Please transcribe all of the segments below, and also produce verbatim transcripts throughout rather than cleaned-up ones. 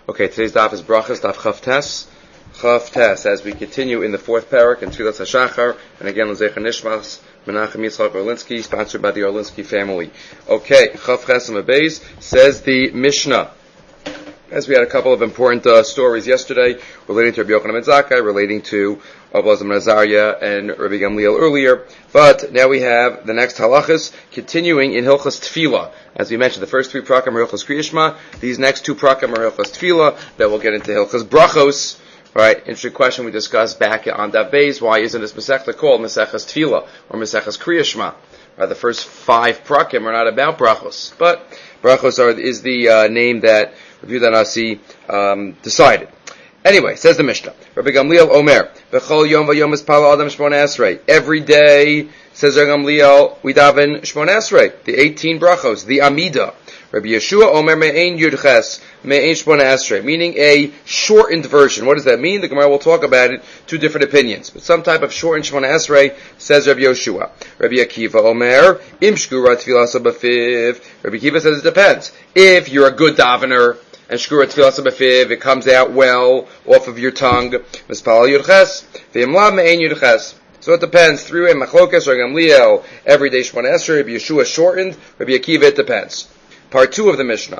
Okay, today's daf is brachas, daf Chavtes. Chavtes, as we continue in the fourth parak in Tfilas HaShachar, and again, L'zecher Nishmas, Menachem Yitzchak Orlinsky, sponsored by the Orlinsky family. Okay, Chavtes and Beis says the Mishnah. As we had a couple of important uh, stories yesterday relating to Rabbi Yochanan ben Zakkai, relating to Rabbi Elazar ben Azariah and Rabbi Gamliel earlier, but now we have the next halachas continuing in Hilchas Tefillah. As we mentioned, the first three prakim are Hilchas Kriya Shema. These next two prakim are Hilchas Tefillah. Then we'll get into Hilchas Brachos. Right? Interesting question we discussed back on Daf Beis. Why isn't this Masechta called Maseches Tefillah or Maseches Kriya Shema? Right, the first five prakim are not about brachos, but brachos are, is the uh, name that Rabbi Yehuda Nasi um, decided. Anyway, says the Mishnah, Rabbi Gamliel Omer, B'chol yom v'yom espala adam shmona esrei. Every day, says Rabbi Gamliel, we daven shmona esrei, the eighteen brachos, the Amida. Rabbi Yeshua Omer me'ein yudches, me'ein shmona esrei, meaning a shortened version. What does that mean? The Gemara will talk about it, two different opinions. But some type of shortened shmona esrei, says Rabbi Yeshua. Rabbi Akiva Omer, im shkura tfilas b'fiv. Rabbi Akiva says it depends. If you're a good davener, and shkura tfilas b'fiv, it comes out well off of your tongue. Mispal yudches, v'imla me'ein yudches. So it depends. Three way machlokes or Gamliel every day shmona esrei. Rabbi Yeshua shortened. Rabbi Akiva it depends. Part two of the Mishnah.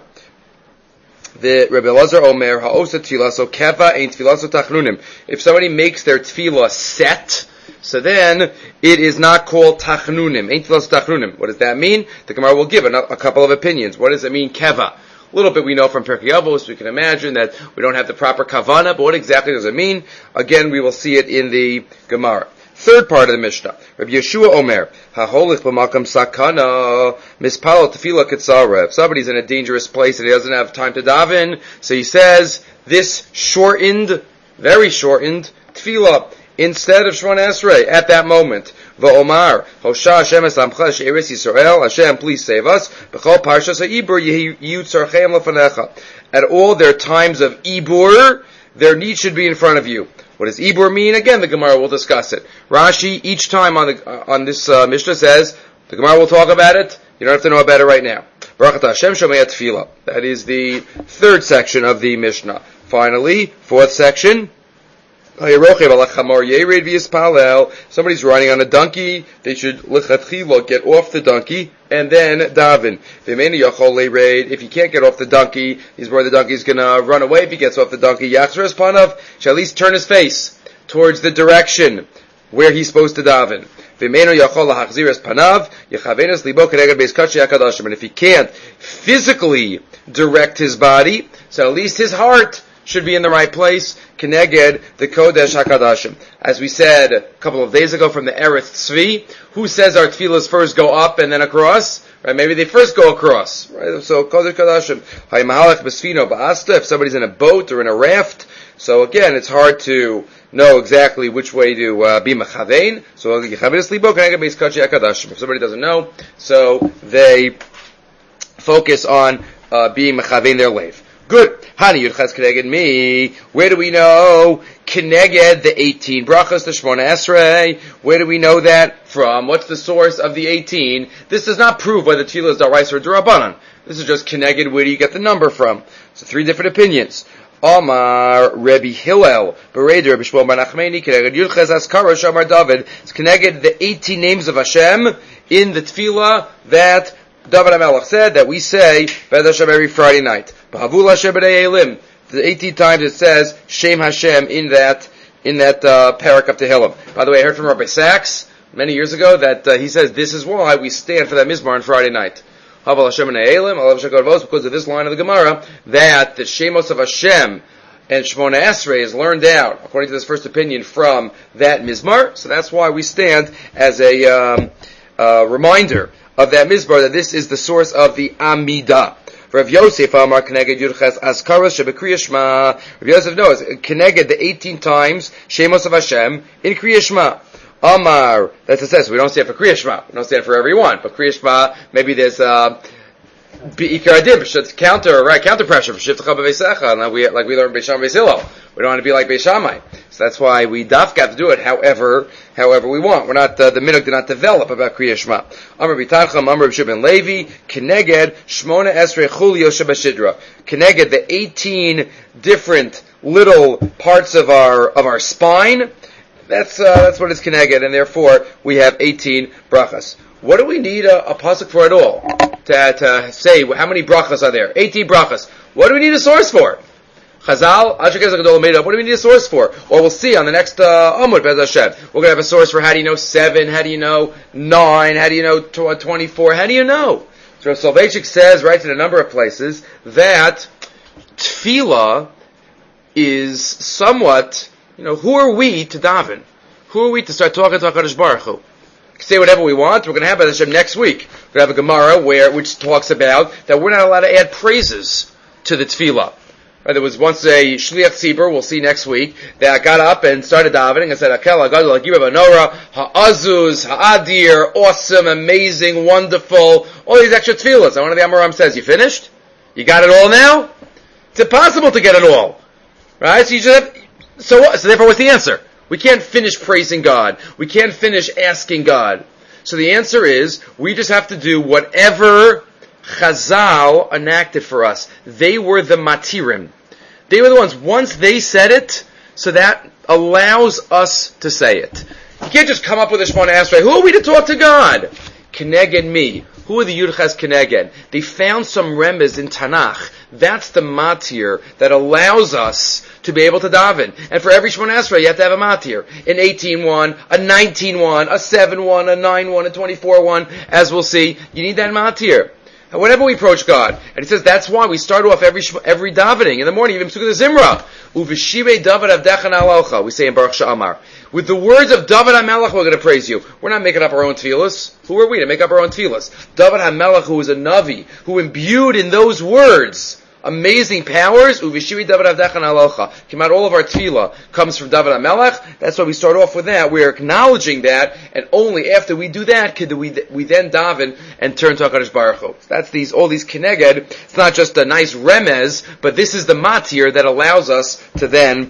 The Rabbi Elazar Omer ha'osa tefillah so keva ein tefillah so tachnunim. If somebody makes their tefillah set, so then it is not called tachnunim. Ein tefillah so tachnunim. What does that mean? The Gemara will give a, a couple of opinions. What does it mean, keva? A little bit we know from Pirkei Avos, we can imagine that we don't have the proper kavana, but what exactly does it mean? Again, we will see it in the Gemara. Third part of the Mishnah. Rabbi Yeshua Omer, ha'holich b'makam sakana, mispalo tefillah ketzara. If somebody's in a dangerous place and he doesn't have time to daven, so he says, this shortened, very shortened, tefillah, instead of Shmona Esrei, at that moment. V'omar, Hosha Hashem esamcha she'eres Yisrael, Hashem, please save us. B'chol parshas ha'ibur yehiyu tzarcheim lefanecha. At all their times of ibur, their need should be in front of you. What does ibur mean? Again, the Gemara will discuss it. Rashi, each time on the uh, on this uh, Mishnah says, the Gemara will talk about it. You don't have to know about it right now. Baruch atah Hashem shomei tefillah. That is the third section of the Mishnah. Finally, fourth section. Somebody's riding on a donkey, they should lichatchila get off the donkey and then daven. If he can't get off the donkey, he's worried the donkey's gonna run away. If he gets off the donkey, yachzer panav, should at least turn his face towards the direction where he's supposed to daven. And if he can't physically direct his body, so at least his heart should be in the right place. Keneged the Kodesh HaKadashim. As we said a couple of days ago from the Eretz Tzvi, who says our tefillahs first go up and then across? Right? Maybe they first go across. Right? So Kodesh HaKadashim. Haymahalach Besfino Ba'asta. If somebody's in a boat or in a raft, so again, it's hard to know exactly which way to uh, be mechavein. So if somebody doesn't know, so they focus on uh, being mechavein their lave. Good. Hani Yudches Keneged me. Where do we know Keneged the eighteen brachas, the Shmona Esrei? Where do we know that from? What's the source of the eighteen? This does not prove whether Tefillah is Daraisa or Durabanan. This is just Keneged. Where do you get the number from? So three different opinions. Amar Rabbi Hillel, Bereder Rabbi Shmuel bar Nachmani, Keneged Yudches Askara Shamar David. It's Keneged the eighteen names of Hashem in the Tefillah that David HaMelech said that we say Bez Hashem every Friday night. The eighteen times it says Shem Hashem in that in that uh, parak of Tehillim. By the way, I heard from Rabbi Sachs many years ago that uh, he says this is why we stand for that Mizmar on Friday night. Because of this line of the Gemara that the Shemos of Hashem and Shmona Esrei is learned out according to this first opinion from that Mizmar. So that's why we stand as a um, uh, reminder of that Mizmar that this is the source of the Amidah. Rav Yosef Amar Keneged Yudches Askaras Shebekriya Shema. Rav Yosef knows Keneged the eighteen times Shemos of Hashem in Kriya Shema. Amar, that's a sense. We don't stand for Kriya Shema. We don't stand for everyone. But Kriya Shema, maybe there's uh, Be'ikar adin, but counter, right, counter pressure, v'shivtecha b'veisecha, like we, like we learned Beisham Beisilo. We don't want to be like Beishamai. So that's why we dafka have to do it however, however we want. We're not, uh, the minhag did not develop about Kriya Shema. Amr b'tarcham, Amr b'shubin Levi, Keneged, Shmona Esrei Chulio Shebashidra. Keneged, the eighteen different little parts of our, of our spine, that's, uh, that's what it's Keneged, and therefore we have eighteen brachas. What do we need a, a pasuk for at all? To, to say, how many brachas are there? eighteen brachas. What do we need a source for? Chazal, Ashkenaz Gadol made up. What do we need a source for? Or we'll see on the next uh, Amud, Bez Hashem. We're going to have a source for how do you know seven, how do you know nine, how do you know twenty-four, how do you know? So Soloveitchik says, writes in a number of places, that tefillah is somewhat, you know, who are we to daven? Who are we to start talking to HaKadosh Baruch Hu? Say whatever we want. We're going to have Bez Hashem next week. We're going to have a Gemara where, which talks about that we're not allowed to add praises to the tefillah. Right, there was once a Shliach Tzibur, we'll see next week, that got up and started davening and said, Akel HaGadol HaGibah Banora, Ha'azuz, Ha'adir, awesome, amazing, wonderful, all these extra tefillahs. And one of the Amoram says, you finished? You got it all now? It's impossible to get it all. Right? So you just have, so what? So therefore what's the answer? We can't finish praising God. We can't finish asking God. So the answer is, we just have to do whatever Chazal enacted for us. They were the matirim. They were the ones, once they said it, so that allows us to say it. You can't just come up with a Shemona Esrei. Who are we to talk to God? Keneged me. Who are the Yudchas Keneged? They found some remez in Tanakh. That's the matir that allows us to be able to daven. And for every Shemona Esrei, you have to have a matir. An eighteen one, a nineteen one, a seven one, a nine one, a twenty-four one. As we'll see, you need that matir. And whenever we approach God, and he says that's why we start off every every davening in the morning, even the Zimra. Uveshivei David Avdechan Alocha, we say in Baruch Sha'amar. With the words of David HaMelech, we're going to praise you. We're not making up our own tefillas. Who are we to make up our own tefillas? David HaMelech, who is a Navi, who imbued in those words amazing powers, Uveshivei David Avdechan Alocha. Came out all of our tefillah comes from David HaMelech. That's why we start off with that. We're acknowledging that, and only after we do that could we we then daven and turn to HaKadosh Baruch Hu. That's these all these keneged. It's not just a nice remez, but this is the matir that allows us to then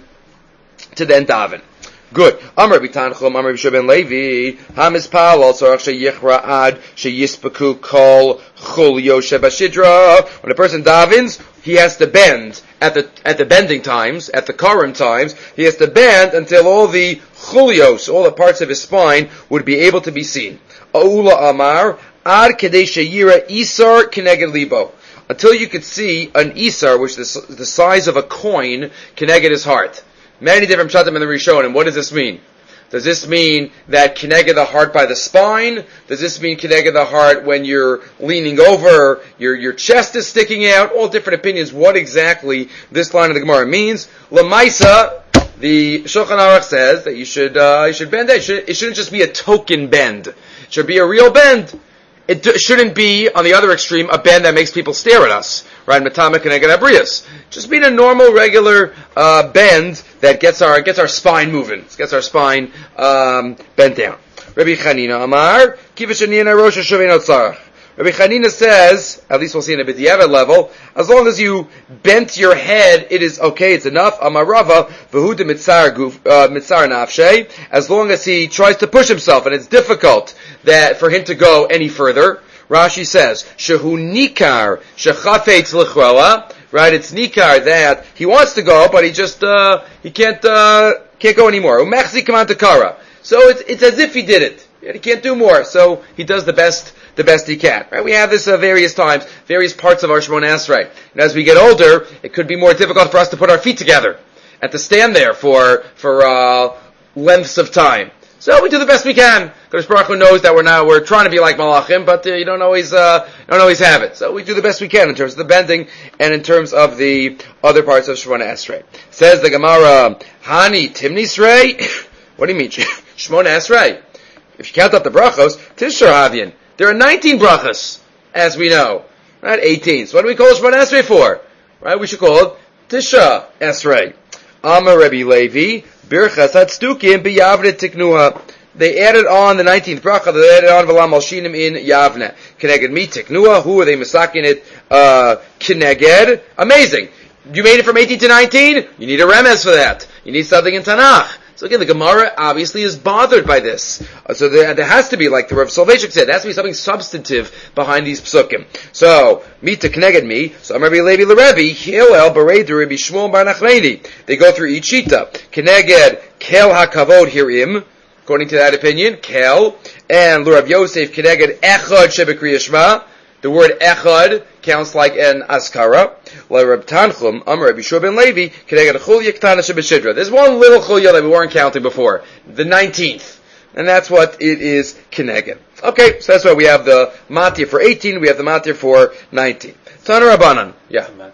to then daven. Good. Amar b'tanchum, Amar b'shuben Levi, hamispal also sheyichra ad sheyispaku kol chulyo shebashidra. When a person davens, he has to bend at the at the bending times, at the karim times. He has to bend until all the chulios, all the parts of his spine, would be able to be seen. Aula Amar ad kedei sheyira isar keneged libo. Until you could see an isar, which is the size of a coin, keneged his heart. Many different pshatim in the Rishon, and what does this mean? Does this mean that kineged the heart by the spine? Does this mean kineged the heart when you're leaning over, your your chest is sticking out? All different opinions. What exactly this line of the Gemara means? Lamaisa, the Shulchan Aruch says that you should uh, you should bend. It, should, it shouldn't just be a token bend. It should be a real bend. It d- shouldn't be, on the other extreme, a bend that makes people stare at us. Right? Matamek Keneged Abrius. Just being a normal, regular uh, bend that gets our gets our spine moving. Gets our spine um, bent down. Rabbi Chanina Amar, Kivashanina Rosh Hashanah Tzarach. Rabbi Chanina says, at least we'll see in a b'diavad level, as long as you bent your head, it is okay, it's enough. Amar Rava, v'hu de mitzar guf, mitzar nafshe, as long as he tries to push himself, and it's difficult that for him to go any further. Rashi says, shehu nikar shechafetz l'chwela, right? It's nikar that he wants to go, but he just uh, he can't uh, can't go anymore. Umechzi kamantakara. So it's it's as if he did it. He can't do more, so he does the best the best he can. Right? We have this uh, various times, various parts of our Shemona Esrei. And as we get older, it could be more difficult for us to put our feet together and to stand there for for uh, lengths of time. So we do the best we can. Kadosh Baruch Hu knows that we're now we're trying to be like Malachim, but uh, you don't always uh, don't always have it. So we do the best we can in terms of the bending and in terms of the other parts of Shemona Esrei. Says the Gemara, Hani Timni Srei. What do you mean, Shemona Esrei? If you count up the brachos, Tishar Havyan. There are nineteen brachos, as we know, right? eighteen. So what do we call Shemona Esrei for? Right? We should call it Tisha Esrei. Amar Rabbi Levi. Birchas Hatzdukim b'yavrit tiknuha. they added on the nineteenth bracha, they added on V'lam Malshinim in Yavne. Keneged mi tiknua, who are they masakin it? Uh, Keneged. Amazing. You made it from eighteen to nineteen? You need a remez for that. You need something in Tanakh. So again, the Gemara obviously is bothered by this. Uh, so there, there has to be, like the Rav Soloveitchik said, there has to be something substantive behind these psukim. So, mita kneged me, so I'm Rabbi Levi Lerevi, Hillel Berei Rabbi Shmuel Bar Nachmani. They go through each shita. Kneged kel hakavod hirim, according to that opinion, kel, and Rav Yosef kneged echad shebekriya shma. The word echad counts like an askara. Reb Tanchum, Amar Rabbi Shua ben Levi, Kedeged Chulya Ktana Shebeshidra. There's one little chulya that we weren't counting before, the nineteenth, and that's what it is Keneged. Okay, so that's why we have the matir for eighteen, we have the matir for nineteen. Tana Rabbanan, yeah. What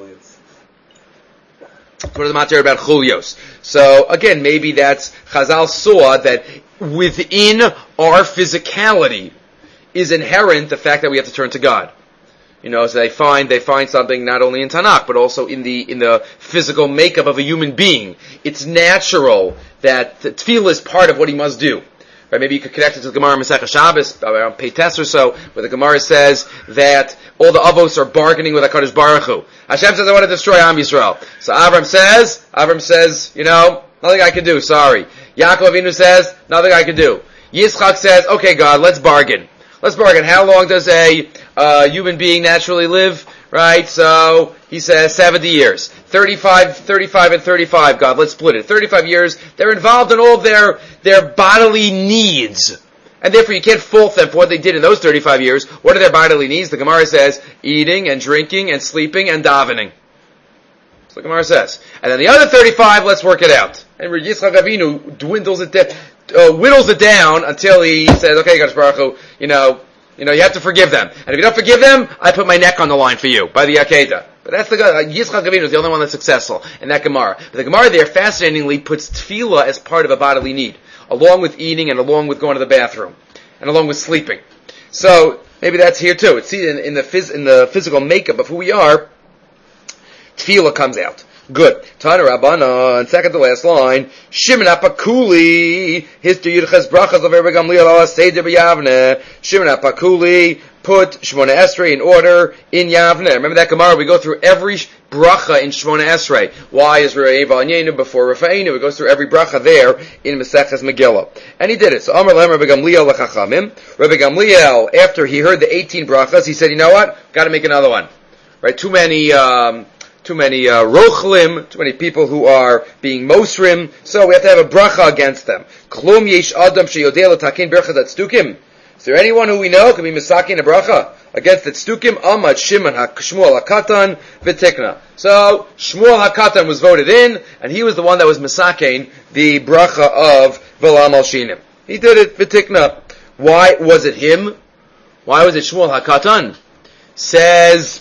is the matir about chulyos? So again, maybe that's Chazal saw that within our physicality is inherent the fact that we have to turn to God. You know, so they find they find something not only in Tanakh but also in the in the physical makeup of a human being. It's natural that the tefillah is part of what he must do. Right? Maybe you could connect it to the Gemara Masechah Shabbos around Peites or so, where the Gemara says that all the avos are bargaining with HaKadosh Baruch Hu. Hashem says, "I want to destroy Am Yisrael." So Avram says, Avram says, you know, nothing I can do. Sorry. Yaakov Avinu says, nothing I can do. Yitzchak says, "Okay, God, let's bargain." Let's bargain. How long does a uh, human being naturally live? Right? So, he says seventy years. thirty-five, thirty-five and thirty-five, God, let's split it. thirty-five years, they're involved in all of their, their bodily needs. And therefore you can't fault them for what they did in those thirty-five years. What are their bodily needs? The Gemara says, eating and drinking and sleeping and davening. That's what the Gemara says. And then the other thirty-five, let's work it out. And Yitzchak Avinu dwindles it down. Uh, whittles it down until he says, "Okay, Kadosh Baruch Hu, you know, you know, you have to forgive them, and if you don't forgive them, I put my neck on the line for you by the Akedah." But that's the guy. Yitzchak Avinu is the only one that's successful in that Gemara. But the Gemara there, fascinatingly, puts tefillah as part of a bodily need, along with eating and along with going to the bathroom, and along with sleeping. So maybe that's here too. It's in, in the phys, in the physical makeup of who we are. Tefillah comes out. Good. Tana Rabbanan, second to last line, Shimon HaPakuli, his to Yudches Brachas of Rebbe Gamliel ala Seder b'Yavne. Shimon HaPakuli put Shmona Esrei in order in Yavne. Remember that Gemara? We go through every bracha in Shmona Esrei. Why is Re'ev Anyenu before Rafa'inu? We go through every bracha there in Maseches Megillah. And he did it. So Amar Lehem Rebbe Gamliel l'Chachamim. Rebbe Gamliel, after he heard the eighteen brachas, he said, you know what? Got to make another one. Right? Too many, um, Too many uh, rochlim, too many people who are being mosrim, so we have to have a bracha against them. Klum yesh adam sheyodeh l'takin berachas atztukim. Is there anyone who we know can be misakin a bracha against the tztukim? Amad Shimon Shmuel HaKatan v'tikna. So Shmuel HaKatan was voted in, and he was the one that was misakin the bracha of V'lam Malshinim. He did it v'tikna. Why was it him? Why was it Shmuel HaKatan? Says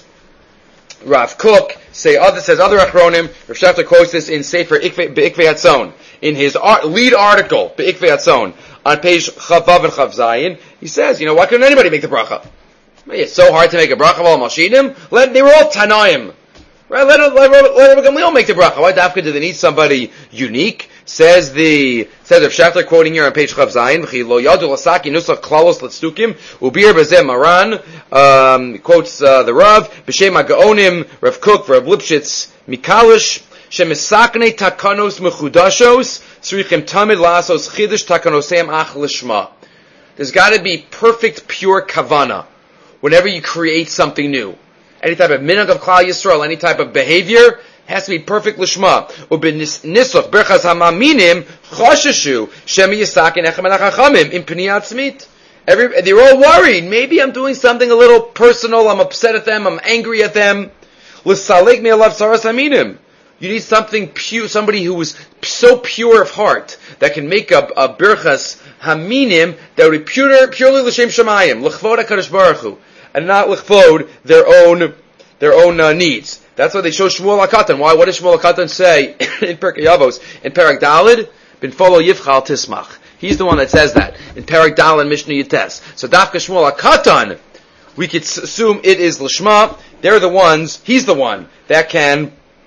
Rav Kook. Say other says other achronim. Rav Shafter quotes this in Sefer Be'ikvei Hatzon in his art, lead article Be'ikvei Hatzon on page Chavav and Chav Zayin. He says, you know, why couldn't anybody make the bracha? It's so hard to make a bracha of all Malshinim. Let they were all Tanaim, right? Let let let Rabbi Gamliel make the bracha. Why Dafka do they need somebody unique? Says the says Rav Shafter quoting here on page Chav Zayin. V'chi lo yadu l'saki nusach klalos l'tztukim ubir bezeh maran. Um, quotes uh, the Rav b'shem ha'gaonim Rav Kook Rav Lipshitz Mikalish shemisaknei takanos mechudashos tzrichem tamid lasos chidush takanosem ach lishma. There's got to be perfect pure kavana whenever you create something new. Any type of minhag of Klal Yisrael, any type of behavior has to be perfect lishma. Ubenisach berchas hamaminim chashashu shemi yisakin echem enachachamim in pniyat tzmit. Every, they're all worried. Maybe I'm doing something a little personal. I'm upset at them. I'm angry at them. L'salek me'alav saras haminim. You need something pure, somebody who is so pure of heart that can make a, a birchas haminim that would be pure, purely l'shem shamayim, l'chvod HaKadosh Baruch Hu, and not l'chvod their own their own uh, needs. That's why they show Shmuel HaKatan. Why? What does Shmuel HaKatan say in Perkei Avos in Perek Daled? Ben follow Yivchal Tismach. He's the one that says that in Perek Dal and Mishnah Yites. So Dafka Shmuel HaKatan, we could assume it is Lishma. They're the ones. He's the one that can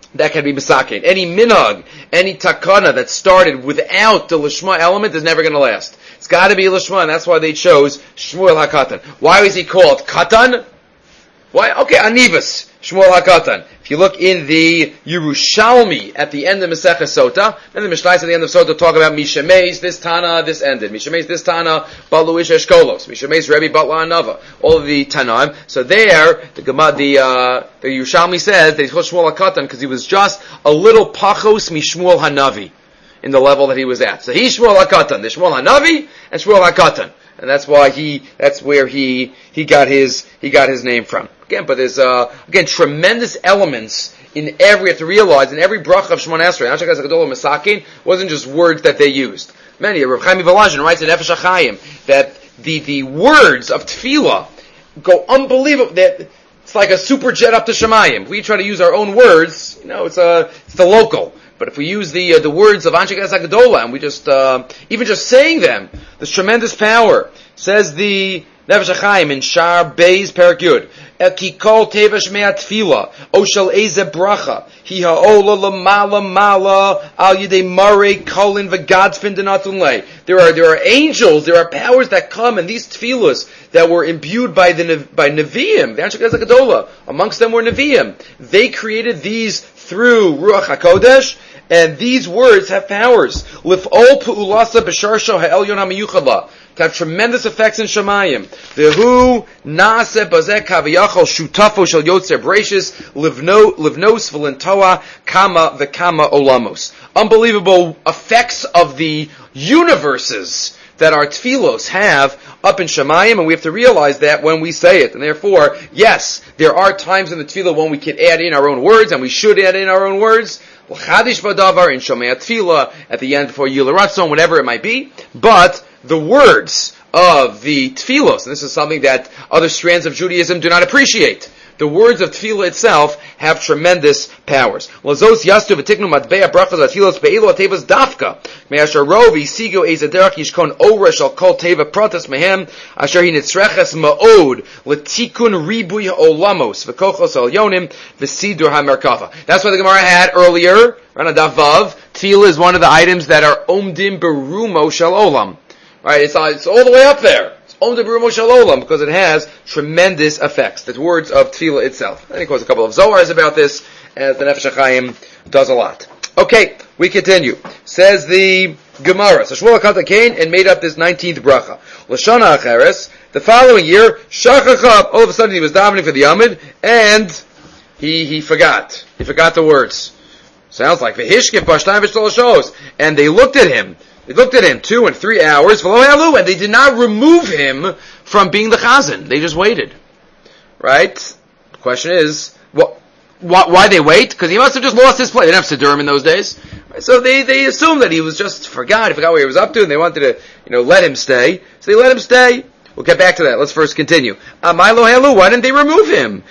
that can be misaken. Any minhag, any takana that started without the lishma element is never going to last. It's got to be lishma, and that's why they chose Shmuel HaKatan. Why was he called Katan? Why? Okay, Anivas, Shmuel HaKatan. If you look in the Yerushalmi at the end of Masechah Sota, then the Mishnayos at the end of Sota talk about Mishameis, this Tana, this ended. Mishameis, this Tana, Baluish Eshkolos. Mishameis, Rebbe, Batla, Anava. All of the Tanaim. So there, the Gemara, the, uh, the Yerushalmi says that he's called Shmuel HaKatan because he was just a little pachos mishmuel Hanavi in the level that he was at. So he's Shmuel HaKatan. There's Shmuel Hanavi and Shmuel HaKatan. And that's why he, that's where he, he got his, he got his name from. Again, but there's, uh, again, tremendous elements in every, you have to realize, in every bracha of Shemona Esrei, Anshe Gazagadol Masakin, wasn't just words that they used. Many, Rav Chaim Volozhin writes in Nefesh HaChaim, that the, the words of tefillah go unbelievable, that it's like a super jet up to Shemayim. If we try to use our own words, you know, it's, uh, it's the local. But if we use the uh, the words of Anshe Gazagadol, and we just, uh, even just saying them, there's tremendous power. Says the Nefesh HaChaim in Shar Beis Perak Yud, El ki kol tevesh mea tefila, o shel eze bracha, hi ha'ola lamala mala, al yidei marei kolin v'gadfin denatun lei. There are, there are angels, there are powers that come in these tefillas that were imbued by the, by Nevi'im, the Anshe Gazagadol. Amongst them were Nevi'im. They created these through Ruach HaKodesh, and these words have powers. Lif'ol pu'ulasa b'sharsho ha'elyon ha'miyuchadla. To have tremendous effects in Shemayim. V'hu na'aseh bazeh kaviyachol shutafo shel yotzer breishis livno, livnos v'lintoa kama v'kama olamos. Unbelievable effects of the universes that our tefillos have up in Shemayim, and we have to realize that when we say it. And therefore, yes, there are times in the tefillah when we can add in our own words, and we should add in our own words. L'chadish v'davar, in Shomei Tefillah, at the end for Yila Ratzon, whatever it might be. But the words of the tefillos, and this is something that other strands of Judaism do not appreciate, the words of tefillah itself have tremendous powers. Lazos yastu v'tiknu matbei brachos atfilos be'elu atevas dafka me'asher rovi sigo ezaderach yishkon ora shal kol teva pratas mehem asher hi nitzreches ma'od l'tikun ribui olamos v'kochos elyonim v'sidur ha'merkava. That's what the Gemara had earlier. On a daf vav, tefillah is one of the items that are omdim berumo shel olam. Right? It's, it's all the way up there. Omdim berumo shel olam, because it has tremendous effects. The words of tefillah itself. And he quotes a couple of Zohars about this, as the Nefesh HaChaim does a lot. Okay, we continue. Says the Gemara. So Shmuel HaKatan came and made up this nineteenth bracha. L'shana acheres, the following year, shachachab, all of a sudden he was davening for the Amid, and he, he forgot. He forgot the words. Sounds like v'hishkif b'shtayim v'shloshos. And they looked at him. They looked at him two and three hours, and they did not remove him from being the chazan. They just waited. Right? The question is, what, why, why they wait? Because he must have just lost his place. They didn't have Siddurim in those days. Right? So they, they assumed that he was just forgot. He forgot what he was up to, and they wanted to, you know, let him stay. So they let him stay. We'll get back to that. Let's first continue. Amai helu, why didn't they remove him?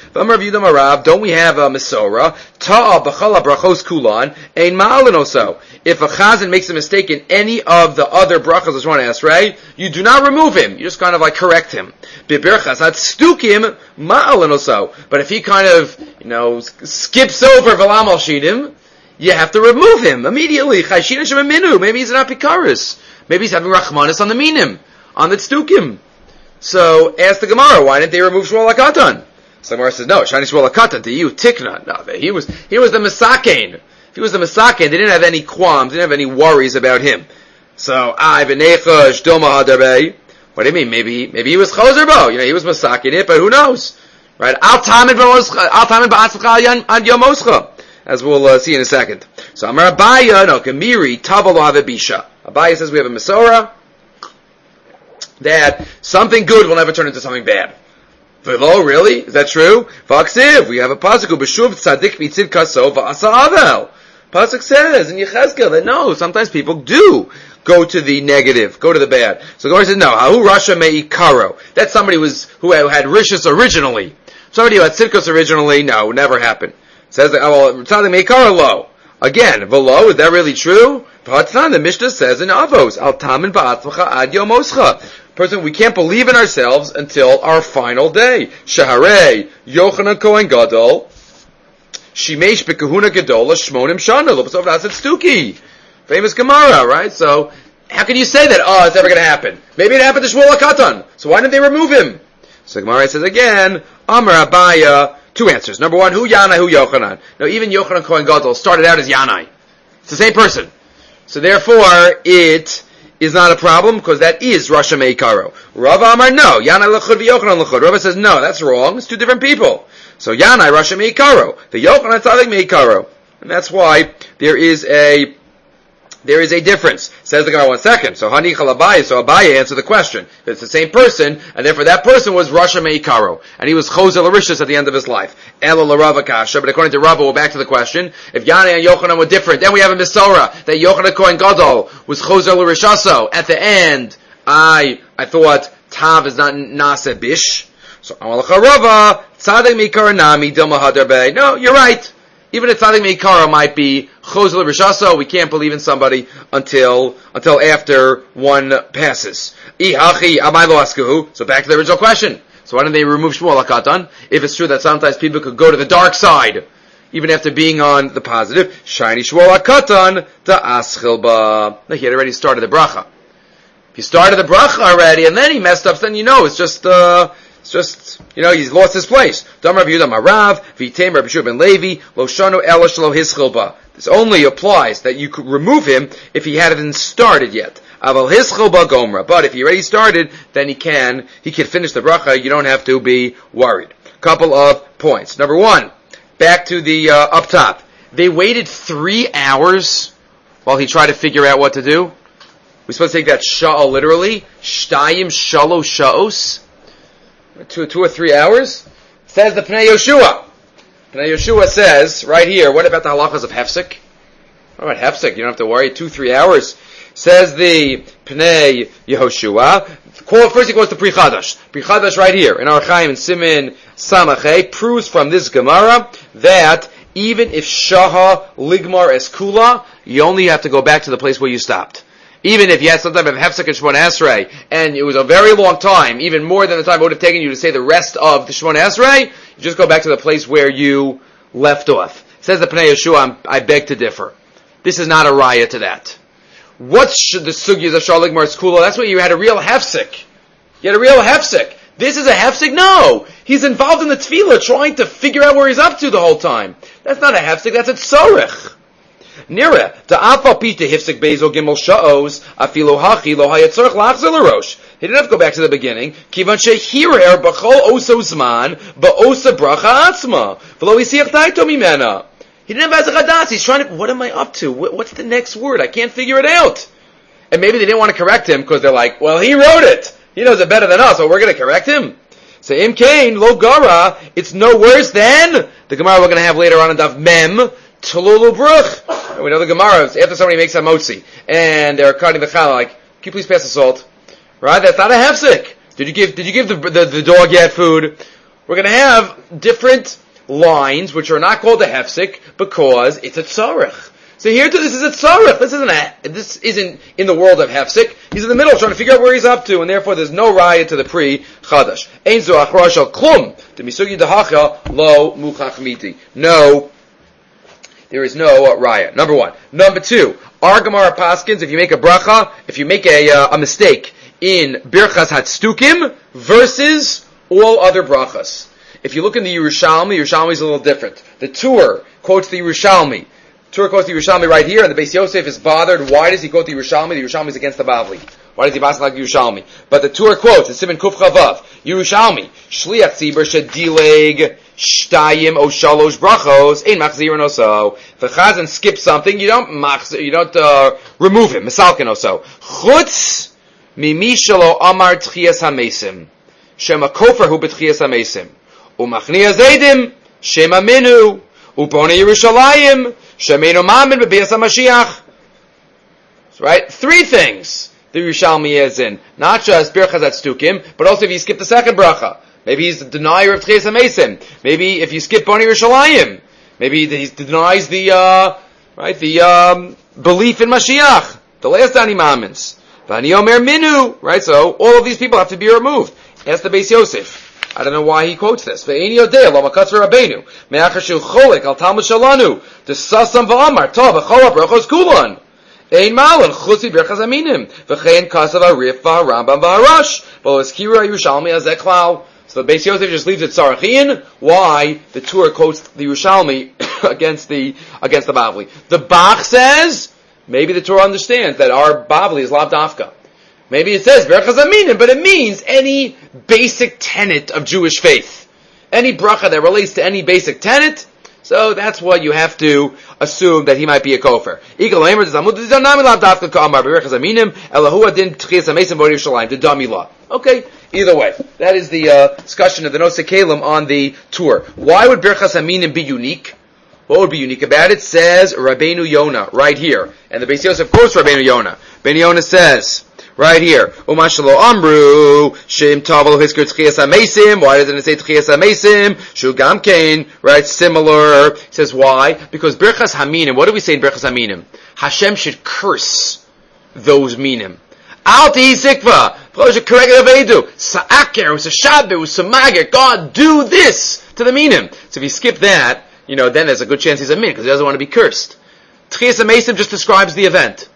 Don't we have a Mesora? Ta'a b'chala brachos kulan, ein ma'alin oso. If a chazan makes a mistake in any of the other brachos of Shemona Esrei, you do not remove him. You just kind of like correct him. B'berchas had stukim ma'alin oso. But if he kind of, you know, skips over v'lam al shidim, you have to remove him immediately. Chayshin shemaminu. Maybe he's an apikaris. Maybe he's having rachmanis on the minim, on the stukim. So, ask the Gemara, why didn't they remove Shmuel HaKatan? So the Gemara says, no, Shani Shmuel HaKatan, to you, Tikna. No, he was, he was the Mesakein. If he was the Mesakein, they didn't have any qualms, they didn't have any worries about him. So, I, V'necha, Shdoma Hadarbei. What do you mean? Maybe, maybe he was Chozerbo. You know, he was Mesakein it, but who knows? Right? Al Tamid Ba'atzcha Ad Yomoscha. As we'll uh, see in a second. So, Amar Abaya, no, Gemiri, Tavalo Avabisha. Abaya says we have a Mesorah, that something good will never turn into something bad. V'lo, really? Is that true? V'aksiv, we have a pasuk, b'shuv tzadik mitzid kaso v'asa avel. Pasuk says in Yechezkel that no, sometimes people do go to the negative, go to the bad. So the Gemara says, no, hahu rasha me'ikaro. That's somebody who was, who had rishus originally. Somebody who had tzidkos originally, no, never happened. It says that, oh, well, tzadik me'ikaro lo. Again, v'lo, is that really true? V'hatzan, the Mishnah says in Avos, al tamin ba'atzmacha ad yomoscha. Person, we can't believe in ourselves until our final day. Shaharei Yochanan Kohen Gadol Shimesh bekahuna gedola shmonim shana l'basov na'aseh stuki. Famous Gemara, right? So, how can you say that? Oh, it's never going to happen. Maybe it happened to Shmuel HaKatan. So why didn't they remove him? So Gemara says again, Amar Abaya, two answers. Number one, who Yanai, who Yochanan. Now, even Yochanan Kohen Gadol started out as Yanai. It's the same person. So therefore, it is not a problem because that is Rasha Meikaro. Rav Amar, no. Yanai L'chud v'Yochanan L'chud. Rav says, no, that's wrong. It's two different people. So Yanai, Rasha Meikaro. The Yochanan Tzadik Meikaro. And that's why there is a There is a difference. Says the Gemara, one second. So Hanichal Abaye, so Abaye answered the question. It's the same person, and therefore that person was Rasha Meikaro, and he was Chozel Arishus at the end of his life. Ela L'Rava Kasha, but according to Rava, we're back to the question. If Yanai and Yochanan were different, then we have a Misora, that Yochanan Kohen Gadol was Chozel Arishaso. At the end, I, I thought Tav is not Nase Bish. So Amalacha Rava, Tzadek Meikar Nami, Dilma Hadarbe. No, you're right. Even a Tzaddik Meikara might be Chozel Rishaso, we can't believe in somebody until until after one passes. Ihachi Amaylo Askuhu. So back to the original question. So why didn't they remove Shmuel HaKatan? If it's true that sometimes people could go to the dark side, even after being on the positive. Shiny Shmuel HaKatan to Aschilba. No, he had already started the bracha. If he started the bracha already and then he messed up, then you know it's just uh It's just, you know, he's lost his place. Damar Yehuda Marav, Vitem Rabbi Shua ben Levi, Lo Shanu Ela Shelo Hischilba. This only applies that you could remove him if he hadn't started yet. Aval Hischilba Gomra. But if he already started, then he can, he can finish the bracha. You don't have to be worried. Couple of points. Number one, back to the, uh, up top. They waited three hours while he tried to figure out what to do. We're supposed to take that sha'al literally. Shtayim shalo sha'os. Two, two or three hours? Says the Pnei Yoshua. Pnei Yoshua says, right here, what about the halachas of Hefsek? What about Hefsek? You don't have to worry, two, three hours. Says the Pnei Yehoshua. First he goes to Pri Chadash. Pri Chadash right here, in Ar Chaim and Simin Samachay, proves from this Gemara that even if Shaha Ligmar Eskula, you only have to go back to the place where you stopped. Even if you had some type of Hefsek and Shemona Esrei, and it was a very long time, even more than the time it would have taken you to say the rest of the Shemona Esrei, you just go back to the place where you left off. Says the Pnei Yeshua, I beg to differ. This is not a raya to that. What's the Sugyas of Shalig Mar Skula? That's when you had a real Hefsek. You had a real Hefsek. This is a Hefsek? No! He's involved in the Tefillah, trying to figure out where he's up to the whole time. That's not a Hefsek, that's a Tzorech. Nira, the alpha pita hifsek bezo gimel sha'os afilo hachi lo hayatzorch lachzer l'rosh. He didn't have to go back to the beginning. Kivan shehirer b'chol oso zman ba'osa bracha atzma v'lo yisiach taito mimena. He didn't have azachadas. He's trying to. What am I up to? What's the next word? I can't figure it out. And maybe they didn't want to correct him because they're like, well, he wrote it. He knows it better than us, so we're going to correct him. So im kain lo gara. It's no worse than the Gemara we're going to have later on in Daf Mem. Tululu bruch. We know the Gemara, after somebody makes a motzi, and they're cutting the challah, like, can you please pass the salt? Right? That's not a hefsek. Did you give, did you give the, the, the dog yet food? We're gonna have different lines, which are not called a hefsek, because it's a tzarech. So here too, this is a tzarech. This isn't a, this isn't in the world of hefsek. He's in the middle, trying to figure out where he's up to, and therefore there's no raya to the pre-chadash. Ein zo achra shel klum. The misugi dahacha lo muchach miti. No. There is no uh, raya. Number one. Number two. Our Gemara Paskins, if you make a bracha, if you make a uh, a mistake in Birchas Hatstukim versus all other brachas. If you look in the Yerushalmi, Yerushalmi is a little different. The Tur quotes the Yerushalmi. Tur quotes the Yerushalmi right here, and the Beis Yosef is bothered. Why does he quote the Yerushalmi? The Yerushalmi is against the Bavli. Why does he pass like the Yerushalmi? But the Tur quotes, it's Siman Kuf Chavav, Yerushalmi, Shliach Tzibur Shedileg Shtayim O Shalosh Brachos Ein Machzirin Oso. If a Chazan skips something, you don't machzir, you don't uh, remove him. Misalkin Oso. Chutz Mimi Shalo Amar Tchias HaMesim Shema Kofer Hu B'Tchias HaMesim Umachni Azedim Shema Minu Ubone Yerushalayim Shemenu Mamin B'Bias HaMashiach. Right? Three things the Yerushalmi is in. Not just Birchas Hatstukim, but also if you skip the second bracha. Maybe he's the denier of Tchias HaMesim. Maybe if you skip Boni Yerushalayim. Maybe he denies the, uh, right, the, um, belief in Mashiach. The last Ani Mamins. Vani Omer Minu. Right? So, all of these people have to be removed. Ask the Beis Yosef. I don't know why he quotes this. Ve'eni yodei lo makatzer Rabbeinu me'achar shu cholik al Talmud shalanu desasam v'amar tov v'chol brachos kulan ein malon chusi birchas aminim v'chein kasav arif v'harambam v'harash v'lo eskira Yerushalmi azeh klal. So the Beis Yosef just leaves it Sarachin. Why the Tur quotes the Yerushalmi against the against the Bavli? The Bach says maybe the Torah understands that our Bavli is lav dafka. Maybe it says Berachas Aminim, but it means any basic tenet of Jewish faith, any bracha that relates to any basic tenet. So that's what you have to assume that he might be a kofar. Okay, either way, that is the uh, discussion of the Nosei Kelim on the Tur. Why would Birchas Aminim be unique? What would be unique about it? Says Rabbeinu Yonah right here, and the Beis Yosef quotes Rabbeinu Yonah. Rabbeinu Yonah says right here, Umashalo Amru Shem Tavel Hisker Tchias Amesim. Why doesn't it say Tchias Amesim? Shu Gamkein, right? Similar. He says why? Because Birchas Haminim. What do we say in Birchas Haminim? Hashem should curse those minim. Al Tihi Sikva. Sa'aker, Sa'shabe, Sa'mager. God, do this to the minim. So if you skip that, you know, then there's a good chance he's a min, because he doesn't want to be cursed. Tchias Amesim just describes the event.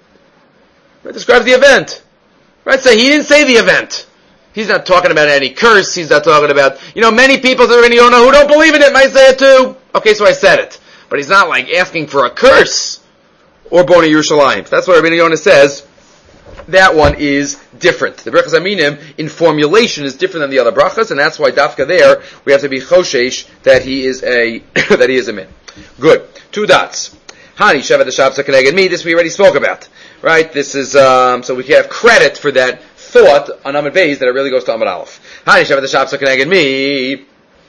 It describes the event. Right? So he didn't say the event. He's not talking about any curse. He's not talking about, you know, many people that are in Yonah who don't believe in it might say it too. Okay, so I said it. But he's not like asking for a curse or Bona Yerushalayim. That's what Rabbeinu Yonah says. That one is different. The Brachas Aminim in formulation is different than the other brachas, and that's why Dafka there we have to be choshesh that he is a that he is a min. Good. Two dots. Hani Shevet Hashavsa Keneged Me. This we already spoke about. Right? This is um, so we can have credit for that thought on Amud Beis that it really goes to Amud Aleph. Hani Shevet Hashavsa Keneged Me.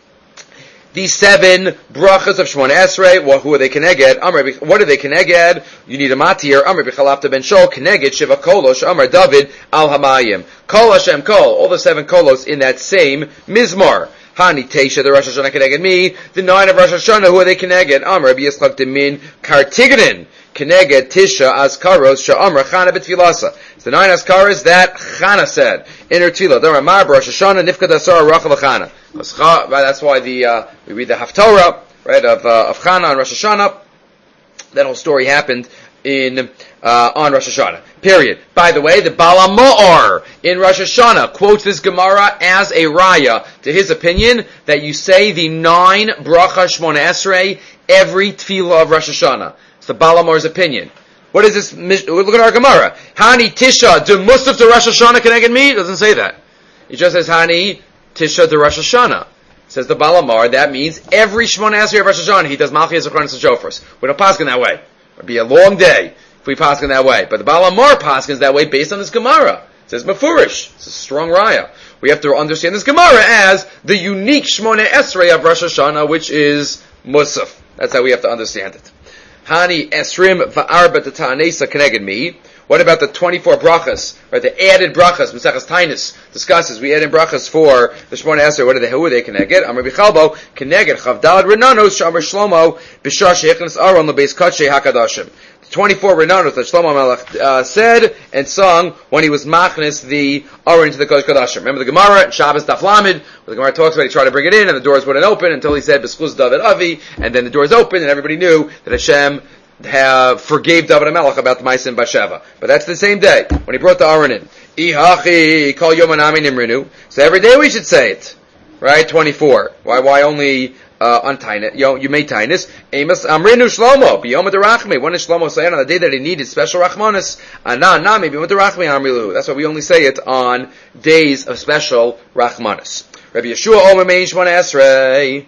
These seven brachas of Shemona Esrei, well, who are they keneged? Amar, what are they keneged? You need a matir. Amar b'chalafta ben shol keneged shiva kolos. Amar David al hamayim. Kol Hashem kol. All the seven kolos in that same mizmar. Hani teisha the Rosh Hashanah keneged me. The nine of Rosh Hashanah, who are they keneged? Amar Rabbi Yitzchak demin kartiganin. Keneged tisha azkaros sha'amra chana b'tfilasa. It's the nine azkaros that Chana said in her tefillah. Damar mar Rosh Hashanah nifkad asar rachel chana. That's why the uh, we read the Haftorah, right, of uh, of Chana on Rosh Hashanah. That whole story happened in uh, on Rosh Hashanah. Period. By the way, the Baal HaMa'or in Rosh Hashanah quotes this Gemara as a raya to his opinion that you say the nine bracha Shmona Esrei every tefillah of Rosh Hashanah. It's the Baal HaMa'or's opinion. What is this? Look at our Gemara. Hani Tisha de Musaf to Rosh Hashanah connected me? It doesn't say that. It just says Hani Tisha de Rosh Hashanah. Says the Baal HaMa'or, that means every Shemona Esrei of Rosh Hashanah he does Malchi Zechronis and Shofars. We don't paskin that way. It would be a long day if we paskin that way. But the Baal HaMa'or paskins that way based on this Gemara. It says Mefurish. It's a strong raya. We have to understand this Gemara as the unique Shemona Esrei of Rosh Hashanah, which is Musaf. That's how we have to understand it. Hani Esrim Va'arba Ta'anesa Keneged Mi. What about the twenty-four brachas, right? The added brachas, Maseches Tainus discusses, we add in brachas for the Shemona Esrei. What are they, who are they Keneged? Amar Bichalbo, Keneged, Chavdalad Renanos, Shamar Shlomo, Bishar Sheichnas Aron, Lebeis Kadshe HaKadashim. The twenty-four Renanos that Shlomo Melech uh, said and sung when he was machnis the Aron into the Kodesh Kadashim. Remember the Gemara, Shabbos Daf Lamed, where the Gemara talks about he tried to bring it in and the doors wouldn't open until he said, B'schus David Avi, and then the doors opened and everybody knew that Hashem have forgave David HaMelech about the Ma'asim Basheva. But that's the same day when he brought the Aron in. Ihachi kol yom anami nimrinu. So every day we should say it, right? Twenty-four. Why? Why only uh, on Tainus? You, you made Tainus. Amos amrinu Shlomo biyom derachmi. When is Shlomo saying on the day that he needed special rachmanis? Ana nami biyom derachmi amrilu. That's why we only say it on days of special rachmanis. Rabbi Yeshua Omer Mein Shmona Esrei.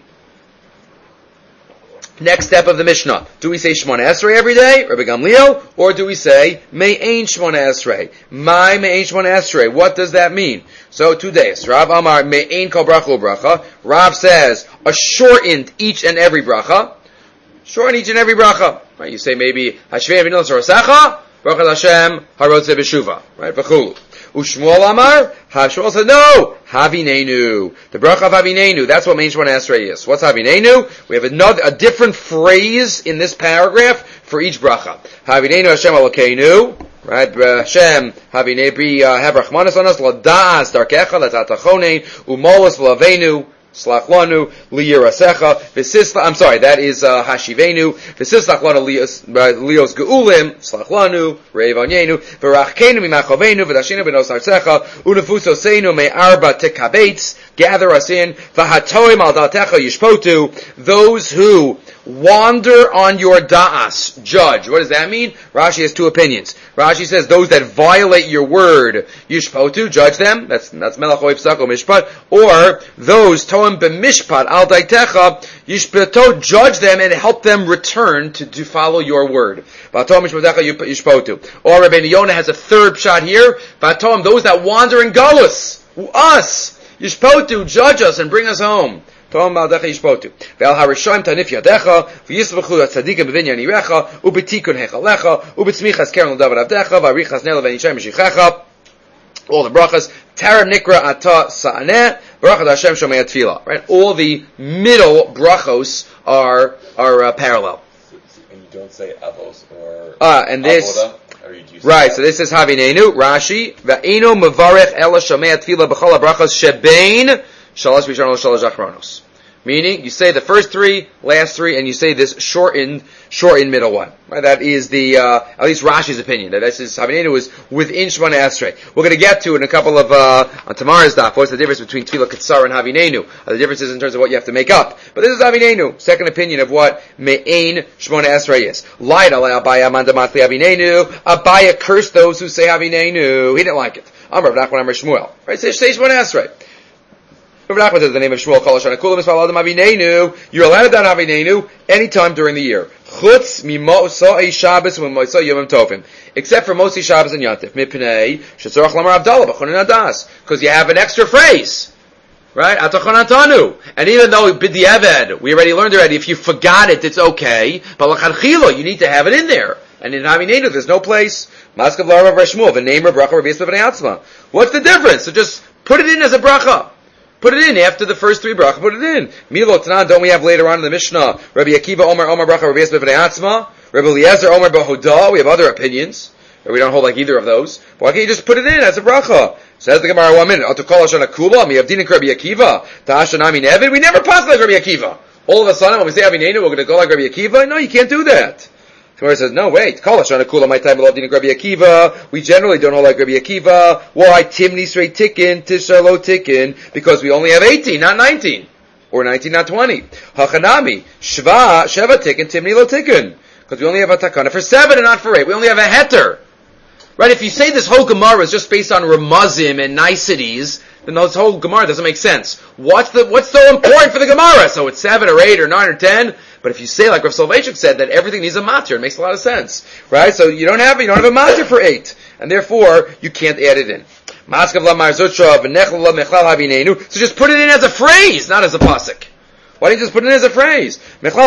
Next step of the Mishnah. Do we say Shmona Esrei every day, Rabbi Gamliel, or do we say Me'ein Shmona Esrei? My Me'ein Shmona Esrei. What does that mean? So two days. Rav Amar Me'ein Kol Bracha Bracha. Rav says a shortened each and every bracha. Shorten each and every bracha. Right? You say maybe Hashvei V'nil Sarasecha, Bracha Hashem Harotze B'Shuva. Right? V'chulu. Ushmuel Amar, Shmuel said, no, Havinenu. The bracha of Havinenu, that's what Mein Shmona Esrei is. What's Havinenu? We have another, a different phrase in this paragraph for each bracha. Havinenu Hashem Elokeinu, Right? Hashem, Havine Bri Havrachmanas on us, Ladas Darkecha, Latatachonein, Umolas Vlavenu, Slach lanu liyirasecha v'sisla. I'm sorry, that is uh, hashivenu v'sislach lanu lios geulim slach lanu reivanyenu v'rachkenu mimachovenu v'dashinu b'nos arsecha unefusoseinu me'arba tekabetz. Gather us in v'hatoim al da'atecha yishpotu. Those who wander on your da'as, judge. What does that mean? Rashi has two opinions. Rashi says those that violate your word, yishpotu, judge them. That's that's melach oiv sako mishpat. Or those toim b'mishpat al daitecha yishpotu, judge them and help them return to, to follow your word. V'atom mishpatecha yishpotu. Or Rabbeinu Yonah has a third shot here. V'atom, those that wander in galus, us, yishpotu, judge us and bring us home. Tom Maldecha Yishpotu. Ve'al harishayim tanif yadecha, v'yisvachu tzadikim b'vinyan yirecha, u'betikun hechalecha, u'betzmichas keren l'davar avdecha, v'arichas nela v'nishayim mishichecha. All the brachas. Taram nikra ata sa'aneh, brachad Hashem shomei tefillah. Right? All the middle brachos are are uh, parallel. And you don't say avos or uh, and this, avoda? Or you do right, that? so this is Havinenu, Rashi, v'eino mevarech ela shomei tefillah b'chol brachas shebein Shalosh Rishon Shalosh Achronos. Meaning, you say the first three, last three, and you say this shortened, shortened middle one. Right? That is the, uh, at least Rashi's opinion. That this is, Havinenu is within Shemona Esrei. We're going to get to in a couple of, uh, on tomorrow's daf, what's the difference between Tefillah Ketzar and Havinenu? Uh, the differences in terms of what you have to make up. But this is Havinenu, second opinion of what Me'ain Shemona Esrei is. Light ala Abaya Manda Matli Havinenu. Abaya cursed those who say Havinenu. He didn't like it. Amar Nachman Amar Shmuel. Right? Say, say Shemona Esrei. Rav Nachman says the name of Shmuel Kol Hashanah Kulam Mispal Adam Avinenu. You're allowed to daven Avinenu anytime during the year. Chutz mimosai Shabbos u'mosai Yom Tovim, except for Mosi Shabbos and Yantif. Mipnei shetzorach lamar Avdallah b'chonin adas, because you have an extra phrase, right? Atachon atanu. And even though b'diavad, we already learned already, if you forgot it, it's okay. But l'chadchilo, you need to have it in there. And in Avinenu, there's no place. Maskav l'Rav Shmuel, the name of bracha Rabbi Yisrael b'nei Atzma. What's the difference? So just put it in as a bracha. Put it in after the first three bracha. Put it in. Milo Tanan, don't we have later on in the Mishnah? Rabbi Akiva Omer Omer bracha Rabbi Yisrael b'nei Atzma. Rabbi Eliezer Omer b'Hodah. We have other opinions. We don't hold like either of those. But why can't you just put it in as a bracha? Says the Gemara one minute. Atukol Hashanah Kula. Mi Avdin Rabbi Akiva. Ta'ashanami Nevid. We never pass like Rabbi Akiva. All of a sudden, when we say Avinenu, we're going to go like Rabbi Akiva. No, you can't do that. The Gemara says, no, wait. Kol Hashanah Kula. My time Avdin Rabbi Akiva. We generally don't hold like Rabbi Akiva. Why? Timni Srei Tikin, Tisha Lo Tikin. Because we only have eighteen, not nineteen. Or nineteen, not twenty. Hachanami. Shva, Sheva Tikin, Timni Lo Tikin. Because we only have a takana for seven and not for eight. We only have a heter. Right? If you say this whole Gemara is just based on remuzim and niceties, then this whole Gemara doesn't make sense. What's the, what's so important for the Gemara? So it's seven or eight or nine or ten. But if you say, like Rav Soloveitchik said, that everything needs a matir, it makes a lot of sense. Right? So you don't have, you don't have a matir for eight. And therefore, you can't add it in. So just put it in as a phrase, not as a pasuk. Why don't you just put it in as a phrase?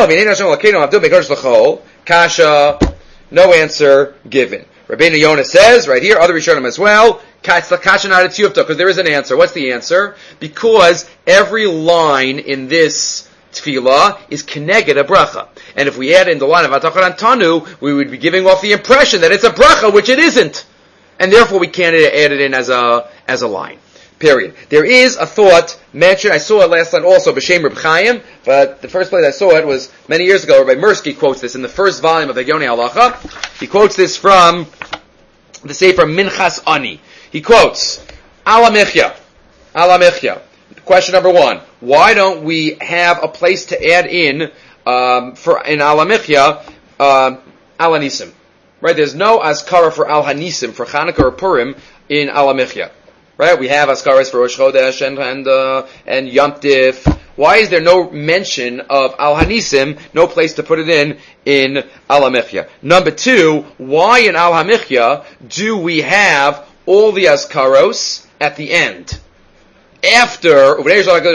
Kasha, no answer given. Rabbeinu Yonah says, right here, other Rishonim as well, because there is an answer. What's the answer? Because every line in this tefillah is keneged a bracha. And if we add in the line of Atachon Antanu, we would be giving off the impression that it's a bracha, which it isn't. And therefore we can't add it in as a, as a line. Period. There is a thought mentioned, I saw it last night also, B'Shem Reb Chaim, but the first place I saw it was many years ago. Rabbi Mirsky quotes this in the first volume of the Yonei Halacha. He quotes this from the Sefer Minchas Ani. He quotes, Ala Michya. Ala Michya. Question number one. Why don't we have a place to add in, um, for, in Ala Michya, um, Ala Nisim? Right? There's no Azkara for Al Hanisim, for Chanukah or Purim, in Ala Michya. Right? We have Askaras for Rosh Chodesh and, and, uh, and Yom Tif. Why is there no mention of Al Hanisim, no place to put it in, in Al HaMichya? Number two, why in Al HaMichya do we have all the Askaros at the end? After, in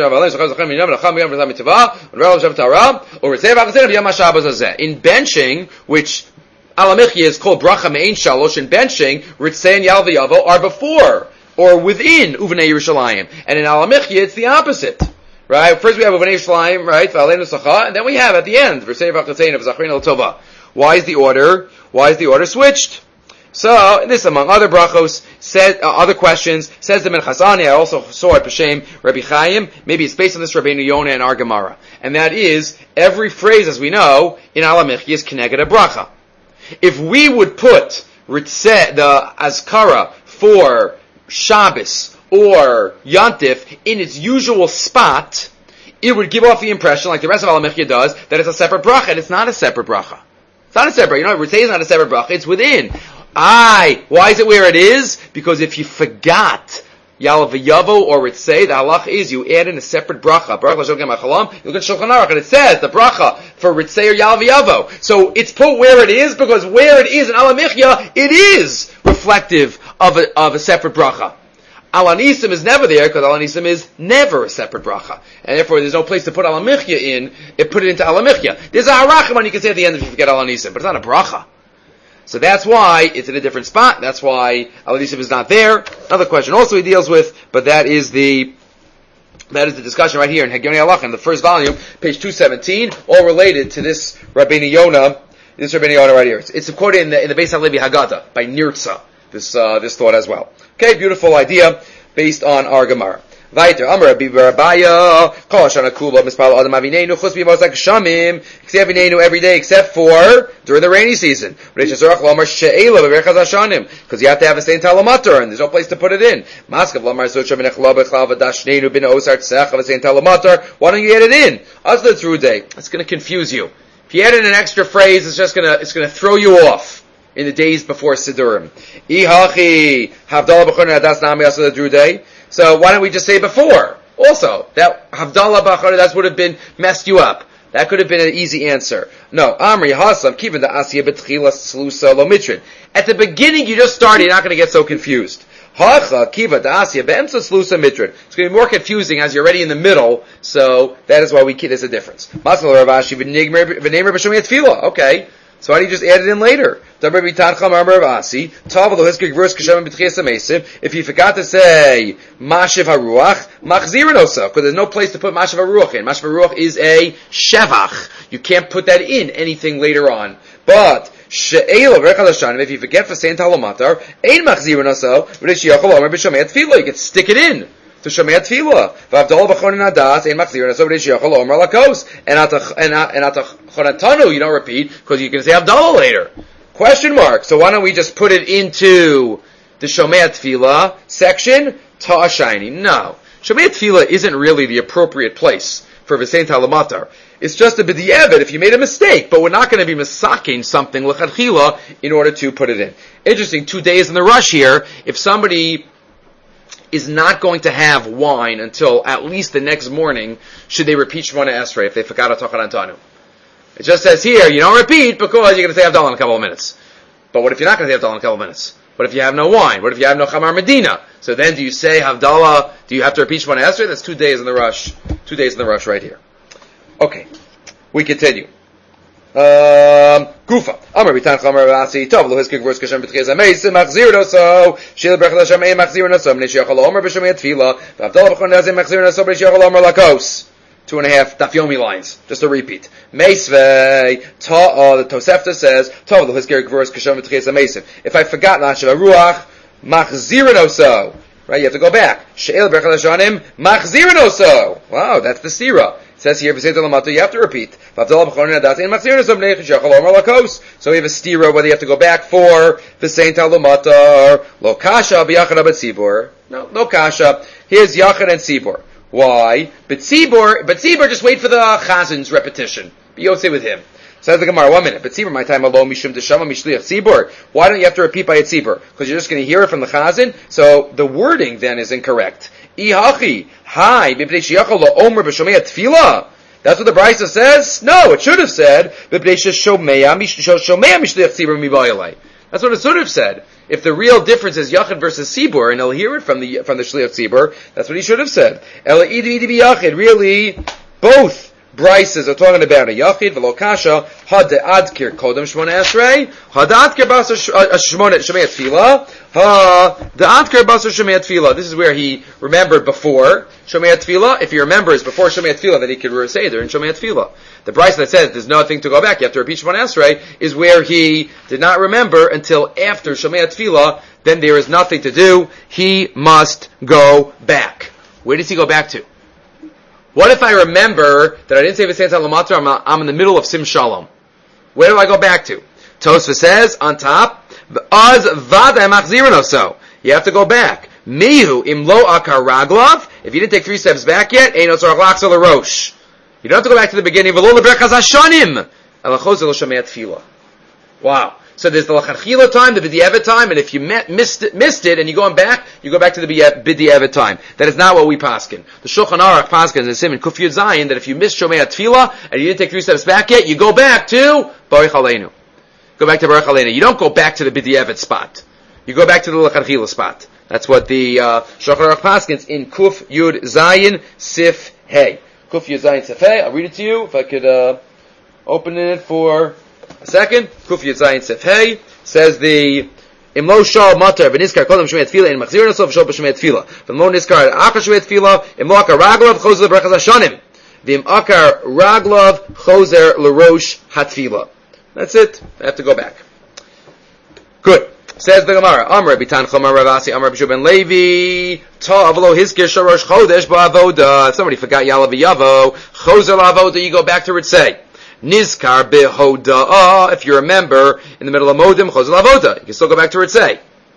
benching, which Al HaMichya is called Bracha Me'ein Shalosh, in benching, Ritzei and Yal V'Yavo are before, or within Uvnei Yerushalayim. And in Al HaMichya, it's the opposite. Right? First we have Uvnei Yerushalayim, right? V'aleinu Sacha, and then we have at the end, V'sei V'Chatzein of Zachrina L'Tova. Why is the order, why is the order switched? So, this among other brachos, said, uh, other questions, says the Menchasani, I also saw it, B'Shem, Rabbi Chaim, maybe it's based on this Rabbeinu Yonah and our Gemara. And that is, every phrase, as we know, in Al HaMichya is Keneged a bracha. If we would put Ritzeh, the Azkara for Shabbos or Yantif in its usual spot, it would give off the impression, like the rest of Al HaMichya does, that it's a separate bracha, and it's not a separate bracha. It's not a separate, you know, Ritzeh is not a separate bracha, it's within. Aye, why is it where it is? Because if you forgot Yalav V'Yavo or Ritzeh, the halach is you add in a separate bracha. Baruch L'Shem Machalam, you look at Shulchan Aruch and it says the bracha for Ritzeh or Yalav V'Yavo. So it's put where it is because where it is in Al HaMichya, it is reflective of a, of a separate bracha. Al HaNisim is never there because Al HaNisim is never a separate bracha. And therefore there's no place to put Al HaMichya in, it put it into Al HaMichya. There's a harachim you can say at the end if you forget Al HaNisim, but it's not a bracha. So that's why it's in a different spot. That's why Al HaNisim is not there. Another question also he deals with, but that is the that is the discussion right here in Hagyonim Halacha in the first volume, page two seventeen, all related to this Rabbeinu Yonah, this Rabbeinu Yonah right here. It's, it's quoted in the in the Beis HaLevi Haggadah by Nirtza. This uh, this thought as well. Okay, beautiful idea based on our Gemara. Weiter, Amar Rabbi Barabaya, Kol Shana Kula, Mispal Adam Avineinu, Chus B'Mosak Shamim, Ksei Avineinu every day except for during the rainy season. Because you have to have a Saint Talamatar, and there's no place to put it in. Maskav Lamar Zucha Minechlav Bechlav Dashnenu Bin Osar Tzech of a Saint Talamatar. Why don't you add it in? Azla True Day. It's going to confuse you. If you add in an extra phrase, it's just going to it's going to throw you off in the days before Siddurim. Ihachi Havdalah B'Chon Adas Nami Azla True Day. So why don't we just say before? Also, that Havdalah B'Chon Adas would have been messed you up. That could have been an easy answer. No, Amri Hasam, Kivan the Asiya Betchila Slusa Lomitrin. At the beginning, you just started, you're not going to get so confused. Hacha Kiva the Asiya Be'emsa Slusa Mitrin. It's going to be more confusing as you're already in the middle, so that is why we there's a difference. Masal Ravashi V'Nemer B'Shomei Tefillah. Okay. So why do you just add it in later? If you forgot to say Mashiv HaRuach, Machzirin Osa, because there's no place to put Mashiv HaRuach in. Mashiv HaRuach is a Shevach. You can't put that in anything later on. But if you forget for saying Talamatar, Ein Machzirin Osa, you can stick it in to Shomei Tefillah. V'Havdalah B'Chon Adas Ein Machzirin Osa V'Reishiyachol Omer Lakos. And at the Chonatanu you don't repeat because you can say Havdalah later. Question mark. So why don't we just put it into the Shomei Tefillah section? Ta'ashayni. No. Shomei Tefillah isn't really the appropriate place for V'Sein Talamatar. It's just a b'di'evet if you made a mistake, but we're not going to be misaking something l'chadchila in order to put it in. Interesting, two days in the rush here. If somebody is not going to have wine until at least the next morning, should they repeat Shemona Esrei if they forgot to Tachan Antanu? It just says here, you don't repeat because you're going to say Havdalah in a couple of minutes. But what if you're not going to say Havdalah in a couple of minutes? What if you have no wine? What if you have no Chamar Medina? So then do you say Havdalah, do you have to repeat Shemona Esrei? That's two days in the rush. Two days in the rush right here. Okay. We continue. Um, Gufa. Amar Bitan Chamar Vasi. Tov lo hiskik v'rus kashem b'tchiz ha-meis. Machzir noso. Shil brech l'Hashem ein machzir noso. Mnei shiachol omer b'shomei tefillah. V'avdalah b'chon nazim machzir noso. B'nei shiachol omer lakos. Two and a half dafyomi lines. Just a repeat. Meisvei. Ta, the Tosefta says, Tov lo hiskik v'rus kashem b'tchiz ha-meis. If I forgot Nashav HaRuach, machzir noso. Right, you have to go back. She'el brech l'Hashem machzir noso. Wow, that's the sira. Says here, you have to repeat. So we have a stira whether you have to go back for the Saint Talamatar. Lo kasha b'yachad b'tzibur. No, no kasha. Here's yachad and tzibur. Why? B'tzibur, b'tzibur, just wait for the chazin's repetition. Be yosei with him. Says the Gemara, one minute. B'tzibur, my time alone, mishum deshama mishliach tzibur. Why don't you have to repeat by a tzibur? Because you're just going to hear it from the chazin. So the wording then is incorrect. Ihachi, hi, b'pnei sheyachol la'omer b'shomei tefillah. That's what the Brisa says? No, it should have said, b'pnei shomei mishliach tzibur mibayalei. That's what it should have said. If the real difference is Yachid versus Sibur, and he'll hear it from the from the Shliach Tzibur, that's what he should have said. Ela idi idi b'Yachid. Really, both Brises are talking about a Yachid, v'lo kasha, had de adkir kodem shmona esrei, had adkir basar shmona shemei tefillah, ha de adkir basar shemei tefillah. This is where he remembered before shemei tefillah. If he remembers before shemei tefillah, then he could say there in shemei tefillah. The Bryce that says there's nothing to go back, you have to repeat Shemona Esrei, is where he did not remember until after Shomei Tefillah, then there is nothing to do. He must go back. Where does he go back to? What if I remember that I didn't say V'sein Lamatra, I'm, I'm in the middle of Sim Shalom? Where do I go back to? Tosfos says, on top, Az Vada Machzirin so. You have to go back. Mihu imlo akar raglav. If you didn't take three steps back yet, Eino tzarach lachzor l'rosh. You don't have to go back to the beginning. V'lo lebrechas hashanim. Elachos lo shomei tefillah. Wow. So there's the lachachila time, the b'di'evet time, and if you met, missed it, missed it, and you're going back, you go back to the b'di'evet time. That is not what we paskin. The Shulchan Aruch paskins in Siman Kuf Yud Zayin that if you missed shomei tefillah and you didn't take three steps back yet, you go back to Baruch Aleinu. Go back to Baruch Aleinu. You don't go back to the b'di'evet spot. You go back to the lachachila spot. That's what the uh, Shulchan Aruch paskins in Kuf Yud Zayin Sif Hey. Kuf Yud Zayin Sif Hey. I'll read it to you if I could uh, open it for a second. Kuf Yud Zayin Sif Hey says the Imlo Shal Matar v'Niskar Kodem Shemei Tefillah and Machzir Nasof Shal B'Shemei Tefillah. V'Imlo Niskar Akar Shemei Tefillah Imlo Akar Raglav Chozer L'Brachas Hashanim V'Im Akar Raglav Chozer L'Rosh Hatfillah. That's it. I have to go back. Good. Says the Gemara, Amr Bitan Chomar Ravasi Amr B'Shu Ben Levi Ta Avlo Hizkir Shorosh Chodesh Ba'avoda. If somebody forgot Yalav Yavo Chozer L'Avoda, you go back to Ritzei. Nizkar Behoda. If you remember in the middle of Modim Chozer L'Avoda, you can still go back to Ritzei.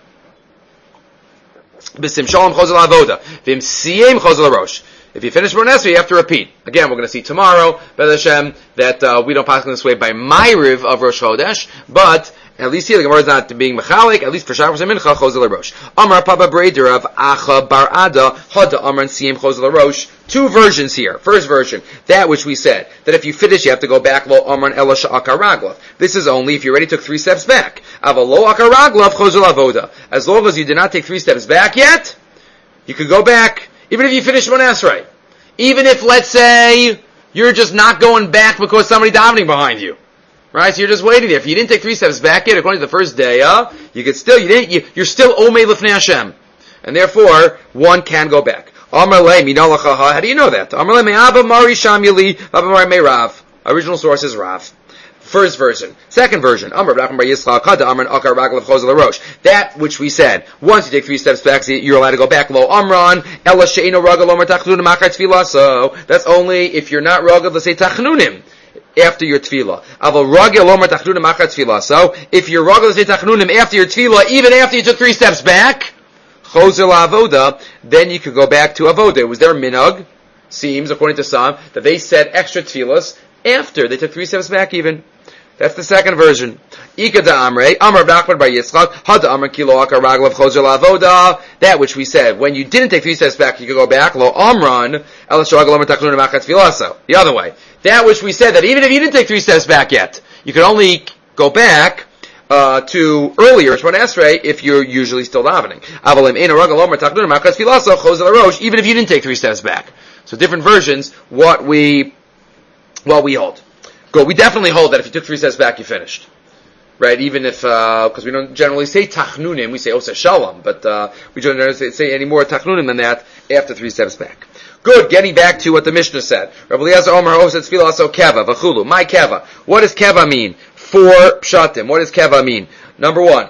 B'Sim Shalom Chozer L'Avoda. V'Im Siyem Chozer L'Rosh. If you finish Shemona Esrei, you have to repeat. Again, we're going to see tomorrow, B'ez Hashem, that uh, we don't pass in this way by Ma'ariv of Rosh Chodesh, but at least here the Gemara is not being mechalik. At least for Shabbos and Mincha, Chozel Rosh. Amar Papa Breder of Acha Bar Ada Hada Amar and Siyim Chozel Rosh. Two versions here. First version, that which we said that if you finish, you have to go back. Lo Amar and Elisha Akar Raglav. This is only if you already took three steps back. Aval Lo Akar Raglav Chozel Avoda. As long as you did not take three steps back yet, you could go back. Even if you finish Shemona Esrei. Even if, let's say, you're just not going back because somebody davening behind you. Right? So you're just waiting there. If you didn't take three steps back yet, according to the first day, uh, you could still, you didn't, you, you're still Omei Lifnei Hashem. And therefore, one can go back. Amar le minalachaha. How do you know that? Amar le me'aba mari sham yali, abba mari me Rav. Original source is Rav. First version. Second version. Amar B'Nachman Bar Yitzchak Kada Amar Akar Raglav Chozel Rosh. That which we said. Once you take three steps back, you're allowed to go back. Lo Amran Ela She'ino Raglav Omer Tachnunim Machar Tefillah. So that's only if you're not Raglav. Let's say Tachnunim after your Tefillah. Aval Raglav Omer Tachnunim Machar Tefillah. So if you're Raglav, let's say Tachnunim after your Tefillah, even after you took three steps back, Chozel Avoda, then you could go back to Avoda. It was their minhag. Seems according to some that they said extra Tefillahs after they took three steps back even. That's the second version. Ika da Amrei, Amar B'Nachman Bar Yitzchak, Hada Amar Kilo Akar Raglav Chozer L'Avoda. That which we said, when you didn't take three steps back, you could go back. Lo Amran, Ela Shogel Amar Tachnunim Machar Tefillah. The other way. That which we said, that even if you didn't take three steps back yet, you could only go back uh, to earlier Shemona Esrei if you're usually still davening. Avalim Ein Raglav Amar Tachnunim Machar Tefillah Chozer L'Rosh, even if you didn't take three steps back. So different versions, what we, what we hold. Good. We definitely hold that if you took three steps back, you finished. Right? Even if, because uh, we don't generally say tachnunim, we say osa shalom, but uh, we don't say, say any more tachnunim than that after three steps back. Good. Getting back to what the Mishnah said. Rabbi Eliezer Omer osa tefillah also keva, v'chulu. My keva. What does keva mean? Four pshatim. What does keva mean? Number one.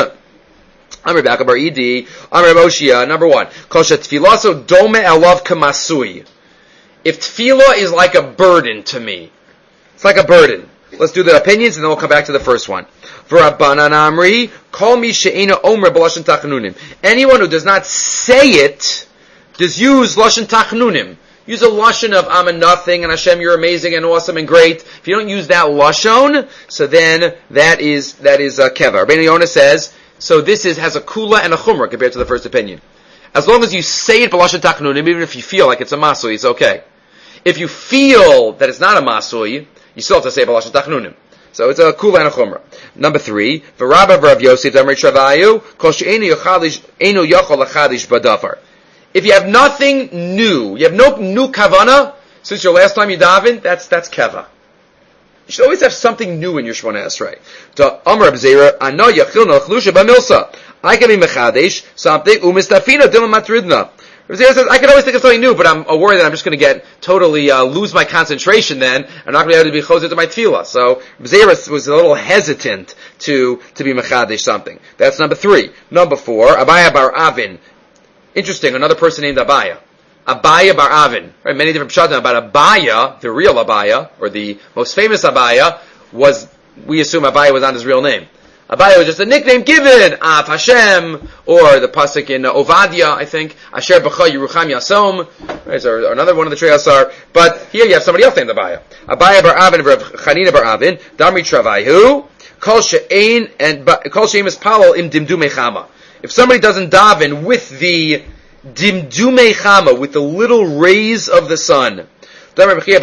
Amr B'Akar Bar Idi. Amr Moshia. Number one. Kosha tefillah so dome alav kamasui. If tefillah is like a burden to me, it's like a burden. Let's do the opinions and then we'll come back to the first one. V'Rabbanan Amri, call me she'ena omer b'lashon tachnunim. Anyone who does not say it, does use lashon tachnunim. Use a lashon of I'm a nothing and Hashem you're amazing and awesome and great. If you don't use that lashon, so then that is that is a keva. Rabbeinu Yonah says, so this is has a kula and a chumrah compared to the first opinion. As long as you say it b'lashon tachnunim, even if you feel like it's a masui, it's okay. If you feel that it's not a masui, you still have to say b'lashon tachnunim. So it's a kula and a chumrah. Number three, v'rabba v'rav Yosef d'amrei travayu kol she'enu yachol lachadish b'davar. If you have nothing new, you have no new kavana since your last time you daven, that's that's keva. You should always have something new in your Shemona Esrei. To Amar B'Zeira, ano yachil no chlusha b'milsa. I can be mechadesh something umistafina dilam matridna. Rabbi Zera says, I can always think of something new, but I'm worried that I'm just going to get totally uh, lose my concentration then. I'm not going to be able to be choser to my tefillah. So Rabbi Zera was a little hesitant to to be mechadish something. That's number three. Number four, Abaya bar Avin. Interesting, another person named Abaya. Abaya bar Avin. Right, many different pshatim about Abaya, the real Abaya, or the most famous Abaya, was, we assume Abaya was not his real name. Abaya was just a nickname given, Av Hashem, or the pasuk in uh, Ovadia, I think, Asher B'cha Yerucham Yasom, right, or another one of the Treyasar. But here you have somebody else named Abaya. Abaya bar Avin, Rav Chanina bar Avin, Damri Travaihu, Kol She'ein, and Kol She'ein Mispalel im Dimdumei Chama. If somebody doesn't daven with the Dimdumei Chama, with the little rays of the sun, mitzvah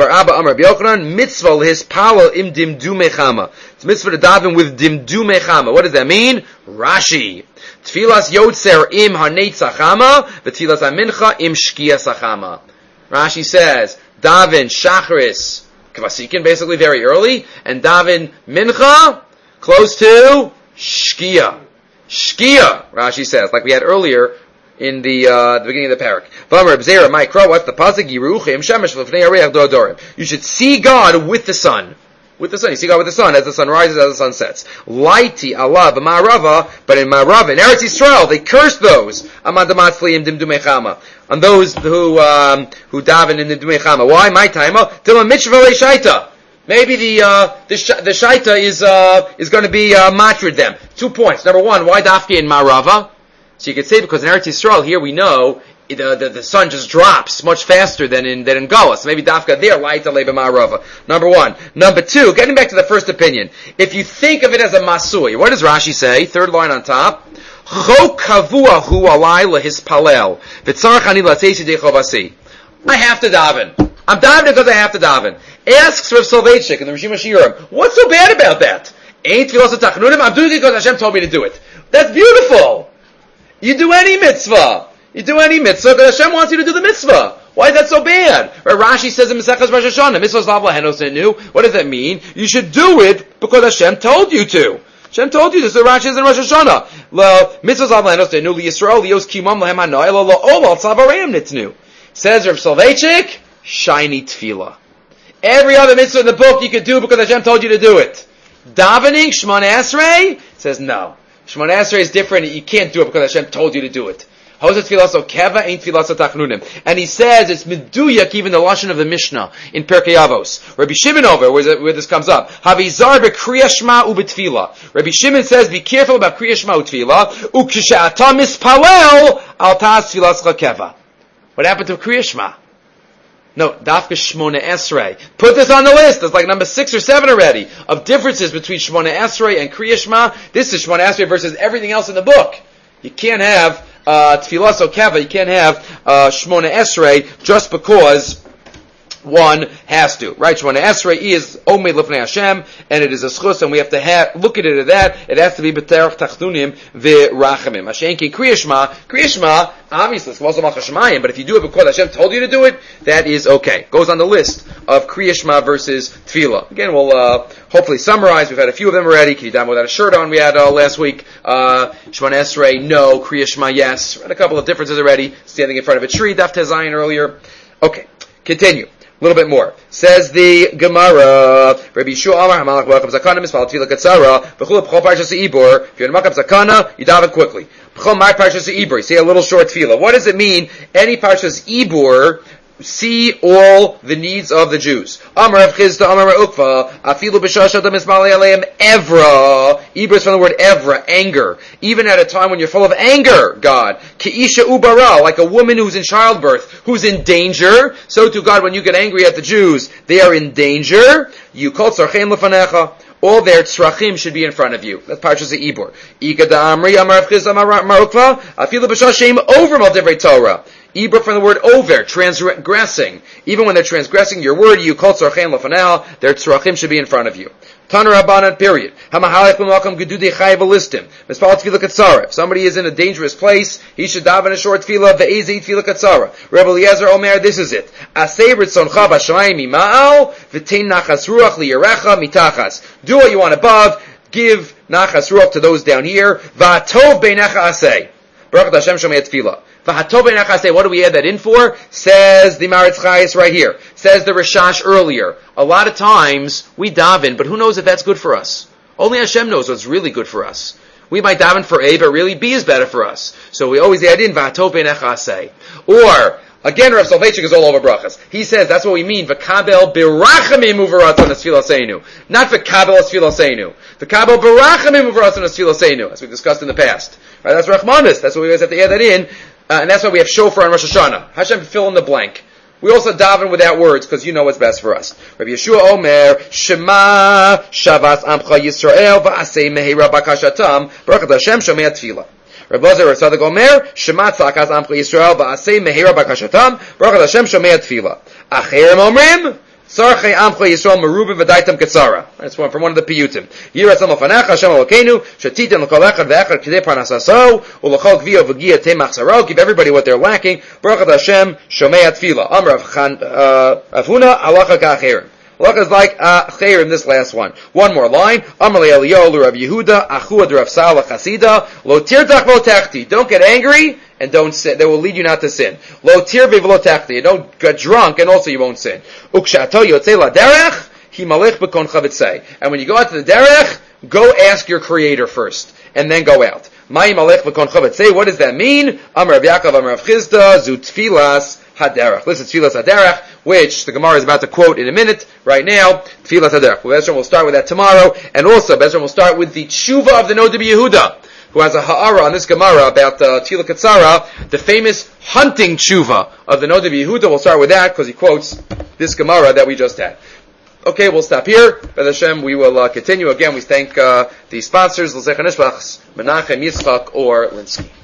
his power im dimdumei chama. It's mitzvah to daven with dimdumei chama. What does that mean? Rashi. Tfilas yotzer im hanetza chama, v'tfilas amincha im shkia sachama. Rashi says, daven shachris kvasikin, basically very early, and daven mincha close to shkia. Shkia, Rashi says, like we had earlier in the uh, the beginning of the parak. What's the pasuk? You should see God with the sun. With the sun. You see God with the sun as the sun rises, as the sun sets. Lighty Allah b'ma'arava, but in Ma'arav, in Eretz Yisrael, they curse those amadamat fliyim dimdumei chama, on those who um, who daven in dimdumei chama. Why? My time. Till mitzvah shaita. Maybe the uh, the, sh- the shaita is uh, is going to be uh, matrid them. Two points. Number one, why dafki in Ma'arava? So you could say because in Eretz Yisrael here we know the, the the sun just drops much faster than in than in Galus. So maybe dafka there light to leba ma'arava. Number one. Number two. Getting back to the first opinion, if you think of it as a masui, what does Rashi say? Third line on top. Chok kavuahu alai lehispalel v'tzarach ani latzeisi dechovasi. I have to daven. I'm davening because I have to daven. Asks Rav Soloveitchik in the Rishim Hashirim, what's so bad about that? Ain't tfilas tachnunim. I'm doing it because Hashem told me to do it. That's beautiful. You do any mitzvah. You do any mitzvah because Hashem wants you to do the mitzvah. Why is that so bad? Right, Rashi says in Mesechus Rosh Hashanah, mitzvahs lav lahenos enu. What does that mean? You should do it because Hashem told you to. Hashem told you this. The Rashi says in Rosh Hashanah, mitzvahs lav lahenos enu liyisrael liyos kimam lehem hanoi lo lo olal tzavareim nitnu. Says Rav Soloveitchik, shiny tefillah. Every other mitzvah in the book you could do because Hashem told you to do it. Davening, Shemona Esrei, says no. Shemona Esrei is different. You can't do it because Hashem told you to do it. Hoset tfilaso keva ain't tfilaso tachnunim. And he says it's meduyak, even the lashon of the Mishnah in Perkei Avos. Rabbi Shimon over where, where this comes up. Havizar b'kriyas shma ubetfila. Rabbi Shimon says be careful about kriyas shma utfila. Ukishata mispalel al tas tfilascha keva. What happened to kriyas shma? No, dafka Shmona Esrei. Put this on the list. It's like number six or seven already of differences between Shmona Esrei and Kriya Shema. This is Shmona Esrei versus everything else in the book. You can't have uh, Tfilas o Keva. You can't have uh, Shmona Esrei just because one has to. Right? Shmona Esrei is Omed Lifnei Hashem, and it is a schus, and we have to have, look at it at that. It has to be B'terach Tachtunim V'Rachamim. Hashenki Kriya Shema. Kriya Shema, obviously, it's also Malchus Shemayim, but if you do it because Hashem told you to do it, that is okay. Goes on the list of Kriya Shema versus Tefillah. Again, we'll uh, hopefully summarize. We've had a few of them already. Can you daven without a shirt on? We had uh, last week. Uh, Shmona Esrei, no. Kriya Shema, yes. Had a couple of differences already. Standing in front of a tree, Daf Tezayin earlier. Okay, continue. A little bit more. Says the Gemara, Rabbi Yeshua Amar Hamalach B'Makam Zakana Mispal Tefillah Katzara B'Chul B'Chol Parshas Ibor. If you're in Makam Zakana, you daven quickly. B'Chol Mar Parshas Ibor. Say a little short tefillah. What does it mean? Any Parshas Ibor, see all the needs of the Jews. Amar Rav Chizda, Amar Rav Ukva, Afilu B'Shashat Mismalei Aleim Evra. Ibor is from the word Evra, anger. Even at a time when you're full of anger, God. Keisha Ubara, like a woman who's in childbirth, who's in danger. So too, God, when you get angry at the Jews, they are in danger. You call Tzarchein Lefanecha. All their tzrachim should be in front of you. That's Parshas Ibor. Ika da Amri, Amar Rav Chizda, Amar Rav Ukva, Afilu B'Shashem over Maldivrei Torah. Ibor from the word over, transgressing. Even when they're transgressing your word, you call tzarchein lefanel, their tzrachim should be in front of you. Taner Rabbanan, period. Hamahalech b'malkam gedudei chayav listim. Mispal tefillah katzara. If somebody is in a dangerous place, he should daven a short tefillah, ve'ezei tefillah katzara. Rebbe Eliezer Omer, this is it. Asei ritzoncha b'shamayim mima'al, v'tein nachas ruach liyarecha mitachas. Do what you want above, give nachas ruach to those down here. Va'tov beinecha asei. Baruch Hashem shomei tefillah. What do we add that in for? Says the Maritz Chayes right here. Says the Rashash earlier. A lot of times we daven, but who knows if that's good for us? Only Hashem knows what's really good for us. We might daven for A, but really B is better for us. So we always add in V'hatov b'nechasei. Or again, Rav Soloveitchik is all over brachas. He says that's what we mean. V'kabel birachamim uvaratzon esfilaseinu, not v'kabel esfilaseinu. V'kabel birachamim uvaratzon esfilaseinu, as we discussed in the past. Right? That's Rachmanis. That's what we always have to add that in, uh, and that's why we have shofar on Rosh Hashanah. Hashem, fill in the blank. We also daven without words because you know what's best for us. Rabbi Yeshua Omer, Shema Shavas Amcha Yisrael va'asei mehira bakashatam Baruch Hashem shomei tefillah. Rabbi Lazar Rav Tzadok Omer, Shema Tzakas Amcha Yisrael va'asei mehira bakashatam Baruch Hashem shomei tefillah. Acherim Omrim, Sarchei Amcha Yisrael merubim v'daitam ketzara. That's one from one of the piyutim. Yiratzam ofanecha Hashem Elokeinu shetitem l'kol echad ve'echad k'dei parnasaso u'l'chol gvio v'gia temachsaro. Give everybody what they're lacking. Baruch Hashem shomei tefillah. Amar Rav Huna halacha ka'acherim. Halacha is like acherim. This last one. One more line. Amar le'Eliyahu Rav Yehuda achua d'Rav Sala chasida lo tirtach lo techti. Don't get angry and don't sin. That will lead you not to sin. Lo tirvi v'lo techti. Don't get drunk and also you won't sin. Ukshato yotzei la derech hi malech b'kon chavitzei. And when you go out to the derech, go ask your Creator first and then go out. Mai malech b'kon chavitzei. What does that mean? Amar Rav Yaakov Amar Rav Chizda zu tfilas haderech. Listen, tfilas haderech, which the Gemara is about to quote in a minute. Right now, tfilas haderech. Bezran will start with that tomorrow, and also Bezran will start with the tshuva of the Noda B'Yehuda, who has a ha'ara on this Gemara about uh, Tefillah Katsara, the famous hunting tshuva of the Noda B'Yehuda. We'll start with that because he quotes this Gemara that we just had. Okay, we'll stop here. B'ez Hashem, we will uh, continue. Again, we thank uh, the sponsors, L'zeicha Nishmas, Menachem Yitzchak, or Linsky.